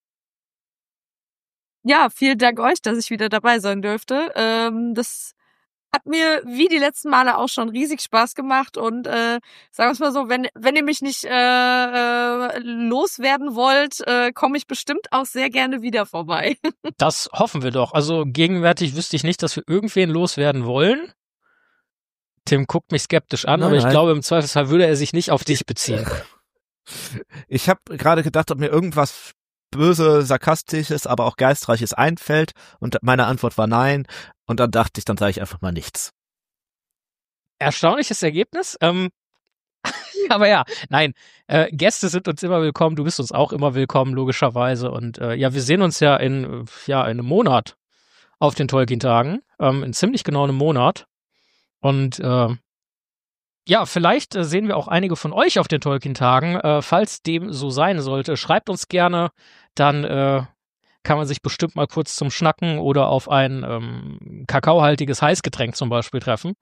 Ja, vielen Dank euch, dass ich wieder dabei sein dürfte. Das hat mir wie die letzten Male auch schon riesig Spaß gemacht und sagen wir es mal so, wenn ihr mich nicht loswerden wollt, komme ich bestimmt auch sehr gerne wieder vorbei. Das hoffen wir doch. Also gegenwärtig wüsste ich nicht, dass wir irgendwen loswerden wollen. Tim guckt mich skeptisch an, aber ich glaube, im Zweifelsfall würde er sich nicht auf dich beziehen. Ich habe gerade gedacht, ob mir irgendwas böse, sarkastisches, aber auch geistreiches einfällt und meine Antwort war nein und dann dachte ich, dann sage ich einfach mal nichts. Erstaunliches Ergebnis. Aber ja, nein, Gäste sind uns immer willkommen, du bist uns auch immer willkommen, logischerweise. Und ja, wir sehen uns ja in einem Monat auf den Tolkien-Tagen, in ziemlich genau einem Monat. Und ja, vielleicht sehen wir auch einige von euch auf den Tolkien-Tagen. Falls dem so sein sollte, schreibt uns gerne, dann kann man sich bestimmt mal kurz zum Schnacken oder auf ein kakaohaltiges Heißgetränk zum Beispiel treffen.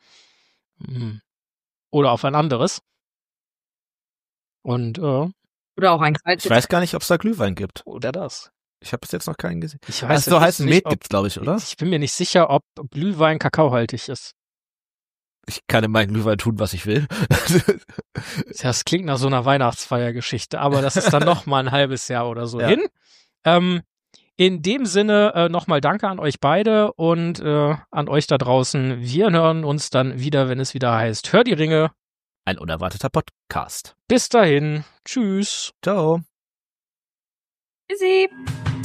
Oder auf ein anderes. Und Oder auch ein kaltes. Ich weiß gar nicht, ob es da Glühwein gibt. oder das. Ich habe bis jetzt noch keinen gesehen. Ich weiß so heißen nicht, Met gibt's, glaube ich, oder? Ich bin mir nicht sicher, ob Glühwein kakaohaltig ist. Ich kann in meinen Glühwein tun, was ich will. Das klingt nach so einer Weihnachtsfeiergeschichte, aber das ist dann noch mal ein halbes Jahr oder so hin. In dem Sinne nochmal danke an euch beide und an euch da draußen. Wir hören uns dann wieder, wenn es wieder heißt, Hör die Ringe. Ein unerwarteter Podcast. Bis dahin. Tschüss. Ciao. Tschüssi.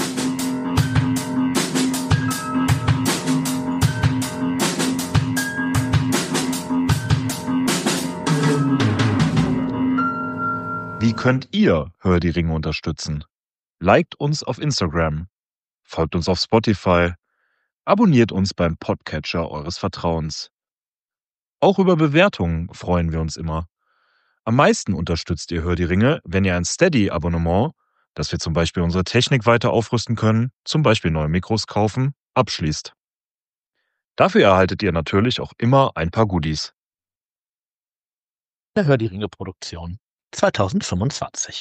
Wie könnt ihr Hör die Ringe unterstützen? Liked uns auf Instagram, folgt uns auf Spotify, abonniert uns beim Podcatcher eures Vertrauens. Auch über Bewertungen freuen wir uns immer. Am meisten unterstützt ihr Hör die Ringe, wenn ihr ein Steady-Abonnement, dass wir zum Beispiel unsere Technik weiter aufrüsten können, zum Beispiel neue Mikros kaufen, abschließt. Dafür erhaltet ihr natürlich auch immer ein paar Goodies. Der Hör die Ringe Produktion 2025.